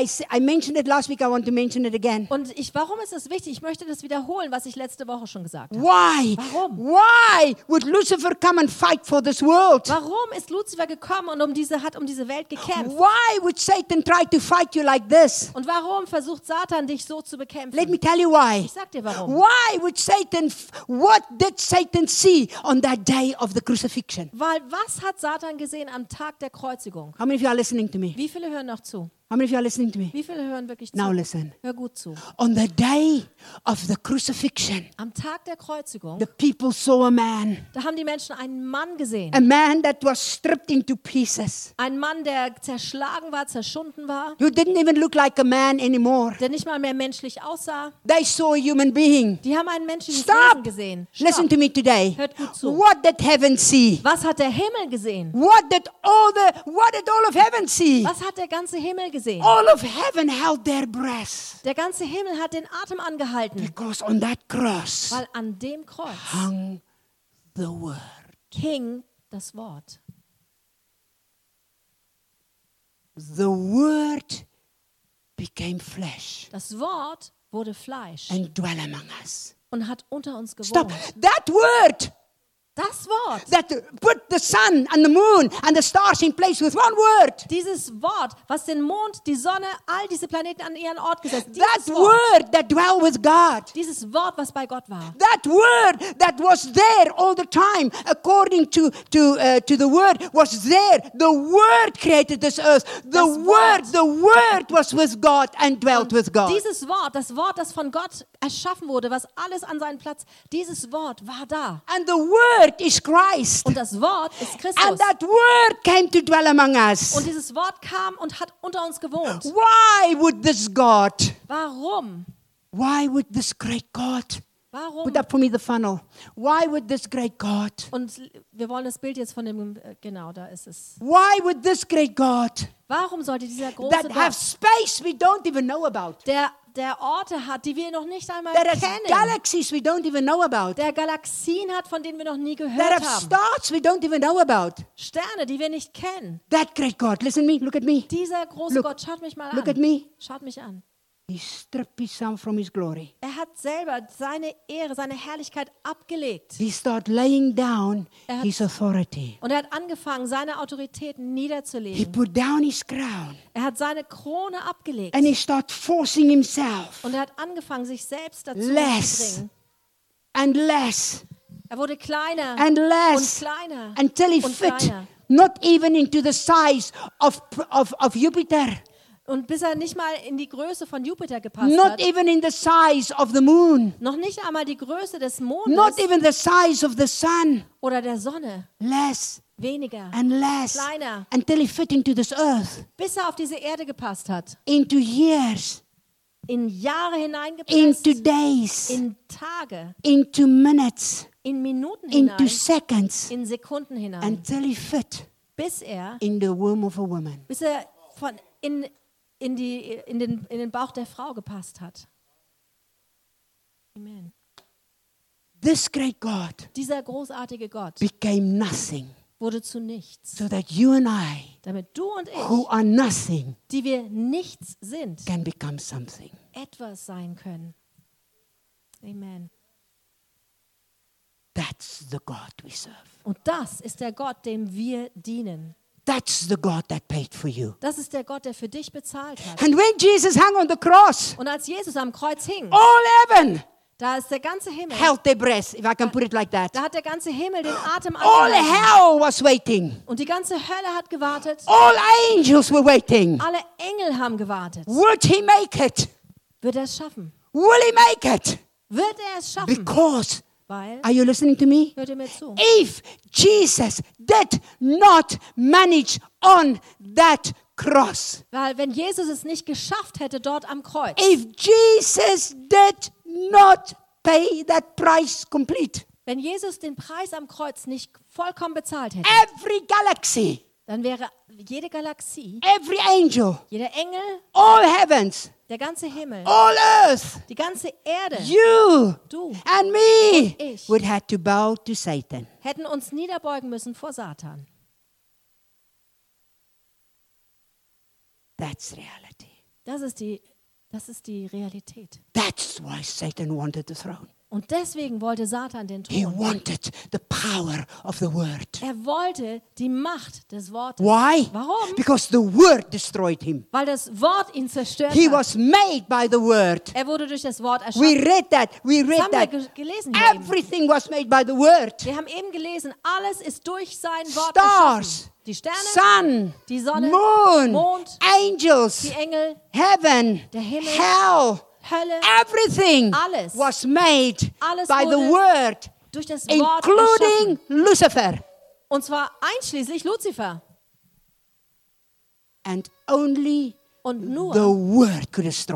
I mentioned it last week. I want to mention it again. Und warum ist es wichtig? Ich möchte das wiederholen, was ich letzte Woche schon gesagt habe. Why? Warum? Why would Lucifer come and fight for this world? Warum ist Luzifer gekommen und hat um diese Welt gekämpft? Why would Satan try to fight you like this? Und warum versucht Satan, dich so zu bekämpfen? Let me tell you why. Ich sag dir warum. Why would Satan? What did Satan see on that day of the crucifixion? Weil was hat Satan gesehen am Tag der Kreuzigung? How many of you are listening to me? Wie viele hören noch zu? How many of you are listening to me? Wie viele hören wirklich zu? Now listen. Hör gut zu. On the day of the crucifixion, Am Tag der Kreuzigung, the people saw a man. da haben die Menschen einen Mann gesehen. A man that was stripped into pieces. Ein Mann, der zerschlagen war, zerschunden war, You didn't even look like a man anymore. der nicht mal mehr menschlich aussah. They saw a human being. Die haben einen menschlichen Stop! Wesen gesehen. Stopp. Listen to me today. Hört gut zu. What did heaven see? Was hat der Himmel gesehen? What did all of heaven see? Was hat der ganze Himmel gesehen? All of heaven held their breath. Der ganze Himmel hat den Atem angehalten, Because on that cross weil an dem Kreuz hung the word. hing das Wort. The word became flesh Das Wort wurde Fleisch and dwelt among us. und hat unter uns Stop. gewohnt. That word Das Wort, that put the sun and the moon and the stars in place with one word. dieses Wort, was den Mond, die Sonne, all diese Planeten an ihren Ort gesetzt, That word that dwelt with God. dieses Wort, was bei Gott war. That word that was there all the time, according to the word, was there. The word created this earth. The word was with God and dwelt with God. Dieses Wort, das von Gott erschaffen wurde, was alles an seinen Platz, dieses Wort war da. And the word is Christ. Und das Wort ist And Christus. that word came to dwell among us. Und dieses Wort kam und hat unter uns gewohnt. Why would this God? Warum? Why would this great God? Warum? Put up for me the funnel. Why would this great God? Und wir wollen das Bild jetzt von dem, genau, da ist es. Why would this great God Warum sollte dieser große that have Gott, space we don't even know about, der Orte hat, die wir noch nicht einmal that has kennen, galaxies we don't even know about, der Galaxien hat, von denen wir noch nie that gehört have haben, stars we don't even know about? Sterne, die wir nicht kennen. That great God, listen to me, look at me. Dieser große Look. Gott, schaut mich mal Look at an. me. Schaut mich an. He stripped his son from his glory. Er hat selber seine Ehre, seine Herrlichkeit abgelegt. He started laying down Er hat- his authority. Und er hat angefangen, seine Autorität He niederzulegen. put down his crown Er hat seine Krone abgelegt. and he started forcing himself Und er hat angefangen, sich selbst dazu Less. zu bringen. and less Er wurde kleiner and und less kleiner until he und fit kleiner. not even into the size of Jupiter, Und bis er nicht mal in die Größe von Jupiter gepasst not hat. even in the size of the moon, Noch nicht einmal die Größe des Mondes not even the size of the sun. oder der Sonne. Less Weniger. and less Kleiner. until he fit into this earth, Bis er auf diese Erde gepasst hat. into years, In Jahre hineingepresst. into days, In Tage. into minutes, In Minuten into hinein. seconds, In Sekunden hinein. until he fit Bis er in the womb of a woman. in den Bauch der Frau gepasst hat. Amen. This great God Dieser großartige Gott became nothing wurde zu nichts, so that you and I, damit du und who ich, are nothing, die wir nichts sind, can become something. etwas sein können. Amen. That's the God we serve. Und das ist der Gott, dem wir dienen. That's the God that paid for you. Das ist der Gott, der für dich bezahlt hat. And when Jesus hung on the cross, Und als Jesus am Kreuz hing, all heaven da ist der ganze Himmel, held their breath, if I can put it like that. da hat der ganze Himmel den Atem All angehalten. hell was waiting. Und die ganze Hölle hat gewartet. All angels were waiting. Alle Engel haben gewartet. Would he make it? Wird er es schaffen? Will he make it? Wird er es schaffen? Because, Weil, are you listening to me? hört ihr mir zu? If Jesus did not manage on that cross, Weil wenn Jesus es nicht geschafft hätte dort am Kreuz, if Jesus did not pay that price complete, wenn Jesus den Preis am Kreuz nicht vollkommen bezahlt hätte, every galaxy, dann wäre jede Galaxie, every angel, jeder Engel, all heavens, der ganze Himmel, all earth, die ganze Erde, you du, and me Und ich. would have to bow to Satan. hätten uns niederbeugen müssen vor Satan. That's reality. Das ist die Realität. That's why Satan wanted the throne. Und deswegen wollte Satan den He Thron. wanted the power of the word. Er wollte die Macht des Wortes. Why? Warum? Because the word destroyed him. Weil das Wort ihn zerstört He hat. was made by the word. Er wurde durch das Wort We erschaffen. read that. We Das read haben wir that. gelesen hier eben. Everything was made by the word. Wir haben eben gelesen, alles ist durch sein Wort Stars, geschaffen. Die Sterne, sun, die Sonne, moon, Mond, angels, die Engel, heaven, der Himmel, hell, Hölle, everything alles. was made Alles by the wurde word, durch das Wort erschaffen. including Lucifer. Und zwar einschließlich Luzifer. And only Und the nur word could destroy him.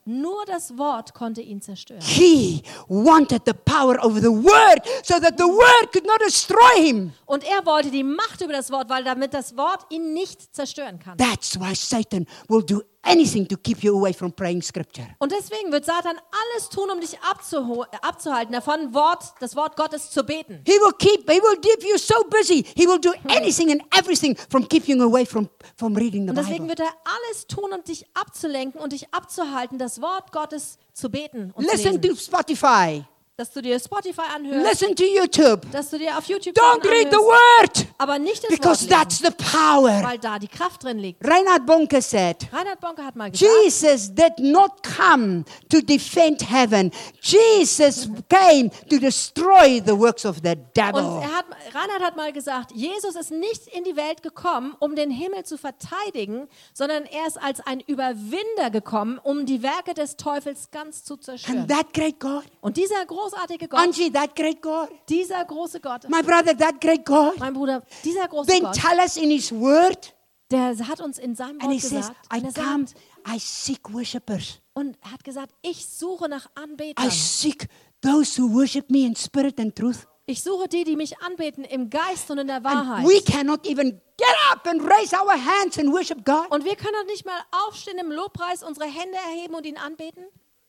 Nur das Wort konnte ihn zerstören. He wanted the power over the word so that the word could not destroy him. Und er wollte die Macht über das Wort, weil damit das Wort ihn nicht zerstören kann. That's why Satan will do anything to keep you away from praying scripture. Und deswegen wird Satan alles tun, um dich abzuhalten, davon das Wort Gottes zu beten. He will keep you so busy. He will do anything and everything from keeping you away from reading the Und deswegen Bible. wird er alles tun, um dich abzulenken und dich abzuhalten, das Wort Gottes zu beten und zu Listen lesen. to Spotify. Dass du dir Spotify anhörst, Listen to YouTube. dass du dir auf YouTube Don't Sachen read the anhörst, word aber nicht das because Wort that's lesen, the power. weil da die Kraft drin liegt. Reinhard Bonke said, Reinhard Bonke hat mal gesagt, Jesus did not come to defend heaven. Jesus came to destroy the works of the devil. und Reinhard hat mal gesagt, Jesus ist nicht in die Welt gekommen, um den Himmel zu verteidigen, sondern er ist als ein Überwinder gekommen, um die Werke des Teufels ganz zu zerstören. And that great God, Und dieser großartige Gott, Angie, that great God, dieser große Gott, my brother, that great God, mein Bruder, dieser große then Gott, tell us in His Word, der hat uns in seinem and Wort He says, gesagt, I und er come, sagt, I seek worshippers. und er hat gesagt, ich suche nach I Anbetern. seek those who worship me in spirit and truth. Ich suche die mich anbeten im Geist und in der And Wahrheit. we cannot even get up and raise our hands and worship God. Und wir können doch nicht mal aufstehen im Lobpreis, unsere Hände erheben und ihn anbeten?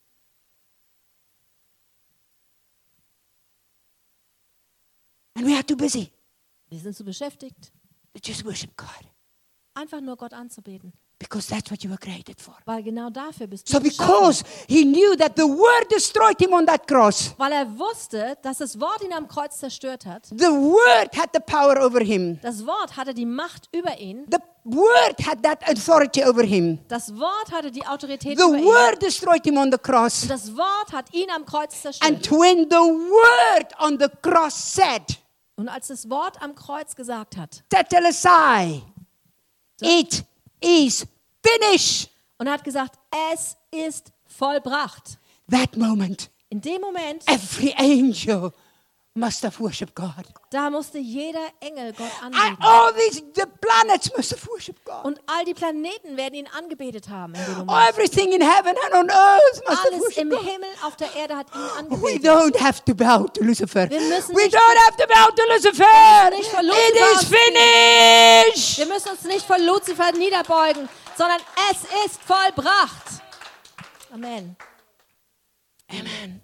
And we are too busy Wir sind zu beschäftigt, to just worship God. einfach nur Gott anzubeten. Because that's what you were created for. Weil genau dafür bist du So geschaffen. because he knew that the word destroyed him on that cross, Weil er wusste, dass das Wort ihn am Kreuz zerstört hat. the word had the power over him. Das Wort hatte die Macht über ihn. The word had that authority over him. Das Wort hatte die Autorität The über ihn. word destroyed him on the cross. Und das Wort hat ihn am Kreuz zerstört. And when the word on the cross said, Und als das Wort am Kreuz gesagt hat, Tetelestai, it is finished. und er hat gesagt, es ist vollbracht. That moment, In dem Moment, every angel must have worshipped God. da musste jeder Engel Gott And anbeten. all the planets must have worshipped God. Und all die Planeten werden ihn angebetet haben in dem Oh, Moment. everything in heaven and on earth must have Alles worshipped im God. Himmel, auf der Erde hat ihn We angebetet. don't have to bow to Lucifer. Wir müssen We nicht- don't have to bow to Lucifer. nicht vor It Lucifer is uns finished. Wir müssen uns nicht vor Luzifer niederbeugen, sondern es ist vollbracht. Amen. Amen.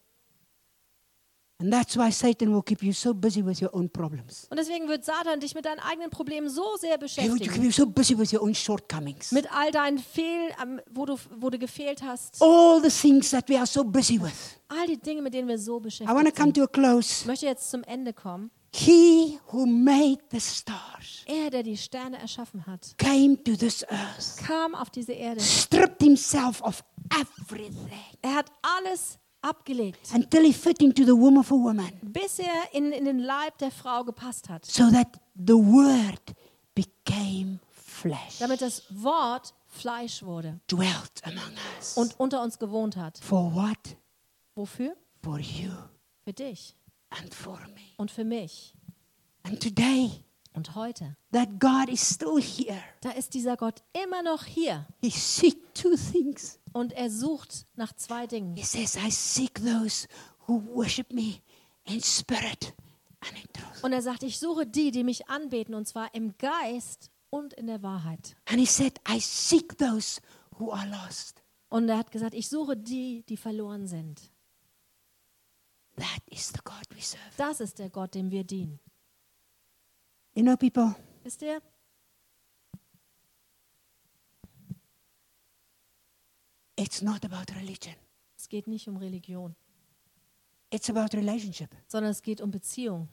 And that's why Satan will keep you so busy with your own problems. Und deswegen wird Satan dich mit deinen eigenen Problemen so sehr He will keep beschäftigen. you so busy with your own shortcomings. Mit all deinen wo du gefehlt hast. All the things that we are so busy with. All die Dinge, mit denen wir so I want to beschäftigt come sind. to a close. Ich möchte jetzt zum Ende kommen. He who made the stars Er, der die Sterne erschaffen hat, came to this earth, kam auf diese Erde. stripped himself of everything Er hat alles abgelegt, until he fit into the womb of a woman, bis er in den Leib der Frau gepasst hat. so that the word became flesh, Damit das Wort Fleisch wurde dwelt among us. und unter uns gewohnt hat. For what? Wofür? For you Für dich and for me. und für mich. And today, Und heute, that God is still here. da ist dieser Gott immer noch hier He seeks two things. und er sucht nach zwei Dingen. He says, I seek those who worship me in spirit and in truth. Und er sagt, ich suche die mich anbeten, und zwar im Geist und in der Wahrheit. And he said, I seek those who are lost. Und er hat gesagt, ich suche die verloren sind. That is the God we serve. Das ist der Gott, dem wir dienen. You know, people, Wisst ihr? it's not about religion. Es geht nicht um Religion, It's about relationship. sondern es geht um Beziehung.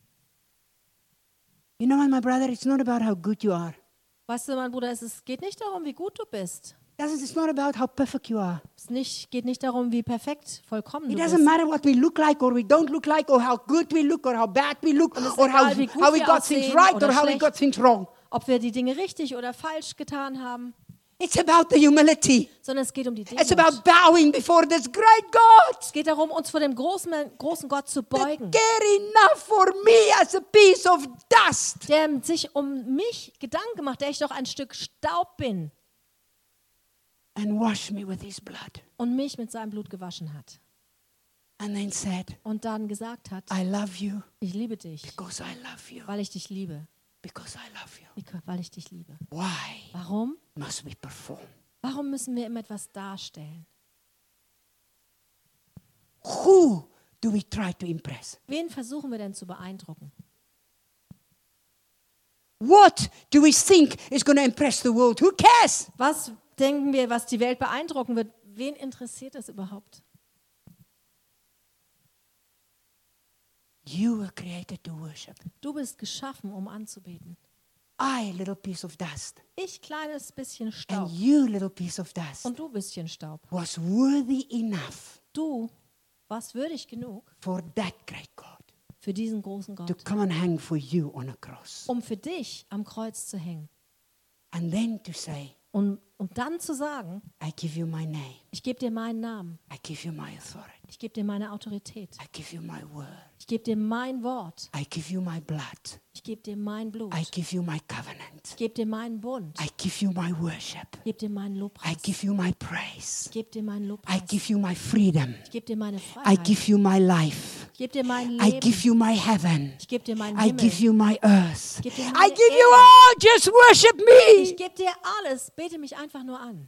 You know what, my brother, it's not about how good you are. Weißt du, mein Bruder, es geht nicht darum, wie gut du bist. It's not about how perfect you are. Geht nicht darum, wie perfekt, vollkommen It du doesn't bist. matter what we look like or we don't look like or how good we look or how bad we look Und es ist or how egal, wie gut we wir got things aussehen right oder or how we schlecht. got things wrong. Ob wir die Dinge richtig oder falsch getan haben, It's about the humility. sondern es geht um die It's Demut. about bowing before this great God. Es geht darum, uns vor dem großen Gott zu beugen, Care enough for me as a piece of dust. der sich um mich Gedanken macht, der ich doch ein Stück Staub bin. and washed me with his blood. und mich mit seinem Blut gewaschen hat. And then said, Und dann gesagt hat, I love you ich liebe dich, because I love you. weil ich dich liebe. Because I love you. Weil ich dich liebe. Why Warum? must we perform? Warum müssen wir immer etwas darstellen? Who do we try to impress? Wen versuchen wir denn zu beeindrucken? What do we think is going to impress the world? Who cares? Was denken wir, was die Welt beeindrucken wird? Wen interessiert das überhaupt? You were created to worship. Du bist geschaffen, um anzubeten. I, little piece of dust, Ich, kleines bisschen and Staub. you, little piece of dust, Und du, bisschen Staub. was worthy enough Du warst würdig genug for that great God für diesen großen to Gott, come and hang for you on a cross. um für dich am Kreuz zu hängen. And then to say, Und dann zu sagen, I give you my name. ich gebe dir meinen Namen, I give you my authority. ich gebe dir meine Autorität, I give you my word. ich gebe dir mein Wort, I give you my blood. ich gebe dir mein Blut, I give you my covenant. ich gebe dir meinen Bund, I give you my worship. ich gebe dir meinen I Lobpreis, give you my praise. ich gebe dir meinen I Lobpreis, give you my freedom. ich gebe dir meine I Freiheit, give you my life. ich gebe dir mein I Leben, give you my heaven. ich gebe dir meinen I give Himmel, you my earth. gebe dir I meine give you Erde. all. Just worship ich me. gebe dir alles, bete mich einfach nur an.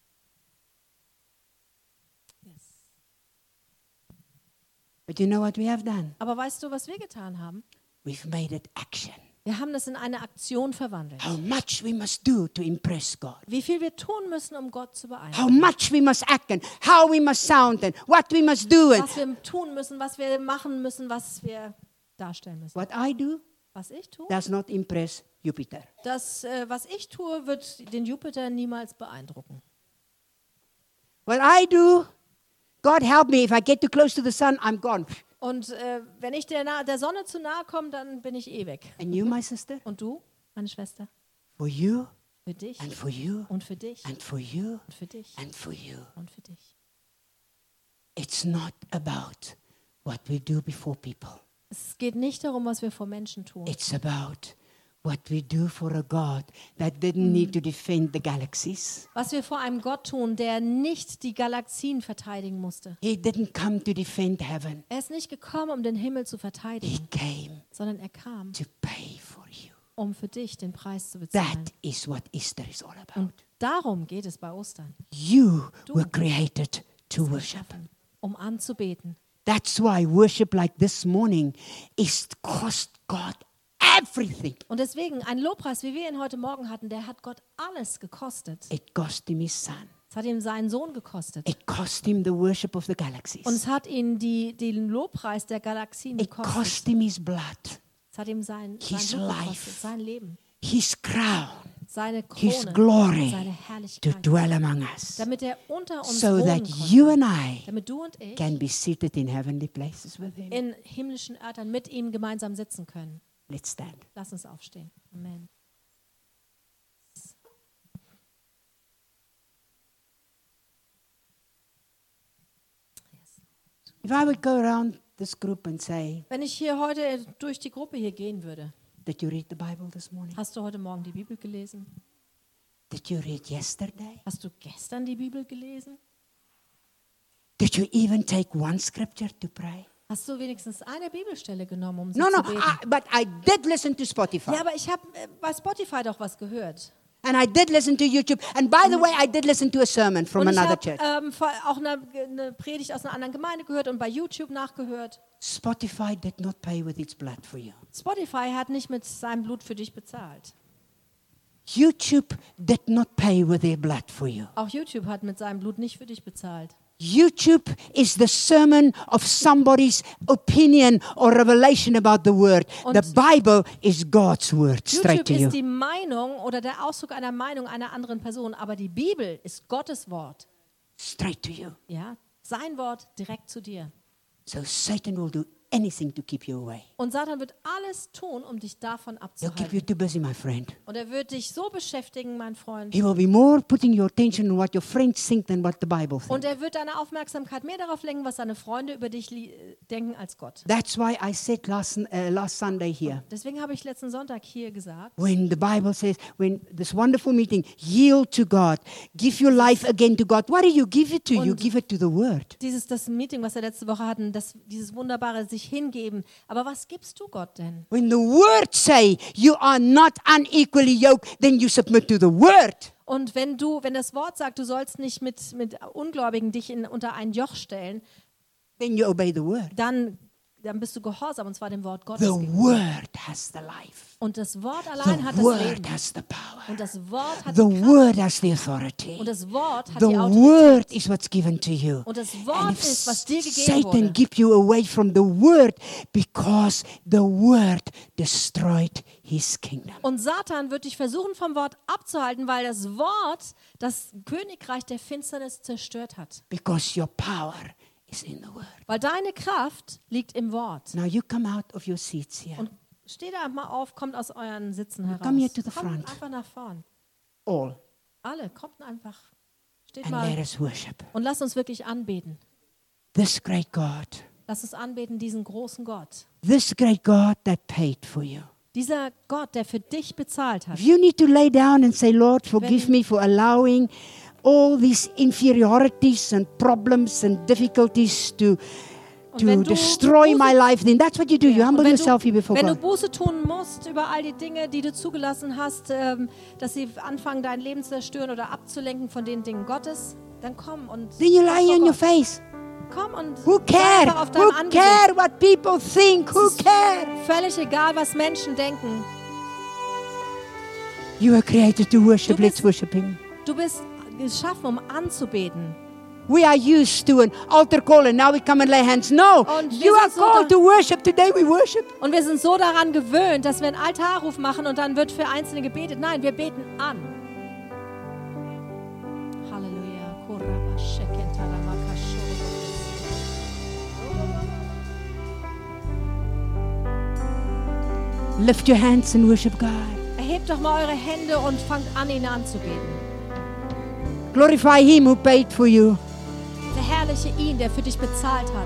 But you know what we have done? Aber weißt du, was wir getan haben? We've made it action. Wir haben das in eine Aktion verwandelt. How much we must do to impress God. Wie viel wir tun müssen, um Gott zu How beeindrucken. much we must act and how we must sound and what we must do and Was wir tun müssen, was wir machen müssen, was wir darstellen müssen. what I do Was ich tue, does not impress Jupiter. das, was ich tue, wird den Jupiter niemals beeindrucken. What I do, God help me, if I get too close to the sun, I'm gone. Und wenn ich der Sonne zu nahe komme, dann bin ich eh weg. And you, my sister, Und du, meine Schwester, for you für dich and for you und für dich and for you und für dich and for you. und für dich. It's not about what we do before people. Es geht nicht darum, was wir vor Menschen tun. It's about what we do for a God that didn't need to defend the galaxies. Was wir vor einem Gott tun, der nicht die Galaxien verteidigen musste. He didn't come to defend heaven. Er ist nicht gekommen, um den Himmel zu He verteidigen, came sondern er kam, to pay for you. um für dich den Preis zu That bezahlen. is what Easter is all about. Und darum geht es bei Ostern. You were created to worship. Um anzubeten. That's why worship like this morning is cost God everything. Und deswegen, ein Lobpreis, wie wir ihn heute Morgen hatten, der hat Gott alles gekostet. It cost him his son. Es hat ihm seinen Sohn gekostet. It cost him the worship of the galaxies. Und es hat ihn den Lobpreis der Galaxien It gekostet. cost him his blood, Es hat ihm sein his Blut life. gekostet, sein Leben, his crown, seine his Krone, glory seine to Herrlichkeit. dwell among us. Damit er unter uns So that wohnen you konnte. and I Damit du und ich can be seated in heavenly places with him. in himmlischen Örtern mit ihm gemeinsam sitzen können. Let's stand. Lass uns aufstehen. Amen. If I would go around this group and say, Wenn ich hier heute durch die Gruppe hier gehen würde, did you read the Bible this morning? hast du heute Morgen die Bibel gelesen? Did you read yesterday? Hast du gestern die Bibel gelesen? Did you even take one scripture to pray? Hast du wenigstens eine Bibelstelle genommen, um sie No, zu no, beten? but I did listen to Spotify. Ja, aber ich habe bei Spotify doch was gehört. And I did listen to YouTube. And by the way, I did listen to a sermon from Und ich another church. habe auch eine Predigt aus einer anderen Gemeinde gehört und bei YouTube nachgehört. Spotify did not pay with its blood for you. Spotify hat nicht mit seinem Blut für dich bezahlt. YouTube did not pay with their blood for you. Auch YouTube hat mit seinem Blut nicht für dich bezahlt. YouTube is the sermon of somebody's opinion or revelation about the word. Und The Bible is God's word straight YouTube to you. ist die Meinung oder der Ausdruck einer Meinung einer anderen Person, aber die Bibel ist Gottes Wort. Straight to you. Ja, sein Wort direkt zu dir. So Satan will do anything to keep you away. Und Satan wird alles tun, um dich davon He'll keep you abzuhalten. too busy, my friend. Und er wird dich so beschäftigen, mein Freund. He will be more putting your attention on what your friends think than what the Bible Und thinks. er wird deine Aufmerksamkeit mehr darauf lenken, was deine Freunde über dich denken, als Gott. That's why I said last Sunday here, Deswegen habe ich letzten Sonntag hier gesagt, when the Bible says, when this wonderful meeting, yield to God, give your life again to God. What do you give it to? You Und give it to the Word. das Meeting, was wir letzte Woche hatten, dieses wunderbare sich hingeben. Aber was gibst du Gott denn? When the Word say you are not unequally yoked, then you submit to the Word. Und wenn das Wort sagt, du sollst nicht mit Ungläubigen dich unter ein Joch stellen, Then you obey the Word. dann bist du gehorsam, und zwar dem Wort Gottes. The gegenüber. Word has the life. Und das Wort allein hat The das Word Leben. has the power. Und das Wort hat The die Kraft. Word has the authority. Und das Wort hat The die Word Autorität. is what's given to you. Und das And Wort if ist, was dir gegeben Satan wurde. keep you away from the Word because the Word destroyed his kingdom. Und Satan wird dich versuchen, vom Wort abzuhalten, weil das Wort das Königreich der Finsternis zerstört hat. Because your power is in the Word. Weil deine Kraft liegt im Wort. Now you come out of your seats here. Und steht da mal auf, kommt aus euren Sitzen heraus. Come here to the Kommt front. einfach nach vorn. All. Alle, kommt einfach. Steht And let mal us worship. und lasst uns wirklich anbeten. This great God. Lasst uns anbeten, diesen großen Gott. This great God that paid for you. Dieser Gott, der für dich bezahlt hat. If you need to lay down and say, Lord, forgive me for allowing all these inferiorities and problems and difficulties to wenn du destroy my life, then that's what you do. You Und humble wenn yourself here before wenn du God. Buße tun musst über all die Dinge, die du zugelassen hast, dass sie anfangen, dein Leben zu zerstören oder abzulenken von den Dingen Gottes, dann komm und Then you komm lie vor on your Gott. face. Komm und Who sei care? einfach auf deinem Who Angesicht. care what people think? Who Es ist care? völlig egal, was Menschen denken. You were created to worship. Du bist- Let's worship Him. Du bist geschaffen, um anzubeten. We are used to an altar call and now we come and lay hands. No, Und wir you are sind so called da- to worship. Today we worship. Und wir sind so daran gewöhnt, dass wir einen Altarruf machen und dann wird für Einzelne gebetet. Nein, wir beten an. Halleluja. Lift your hands and worship God. Erhebt doch mal eure Hände und fangt an, ihn anzubeten. Glorify Him who paid for you. Verherrliche ihn, der für dich bezahlt hat.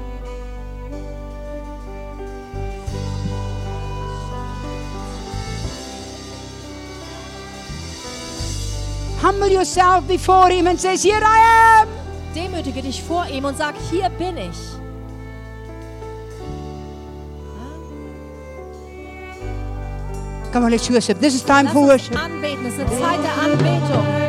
Humble yourself before Him and says, Here I am. Demütige dich vor ihm und sag, hier bin ich. Come on, let's worship. This is time Lass for uns worship. anbeten, es ist eine Zeit der Anbetung.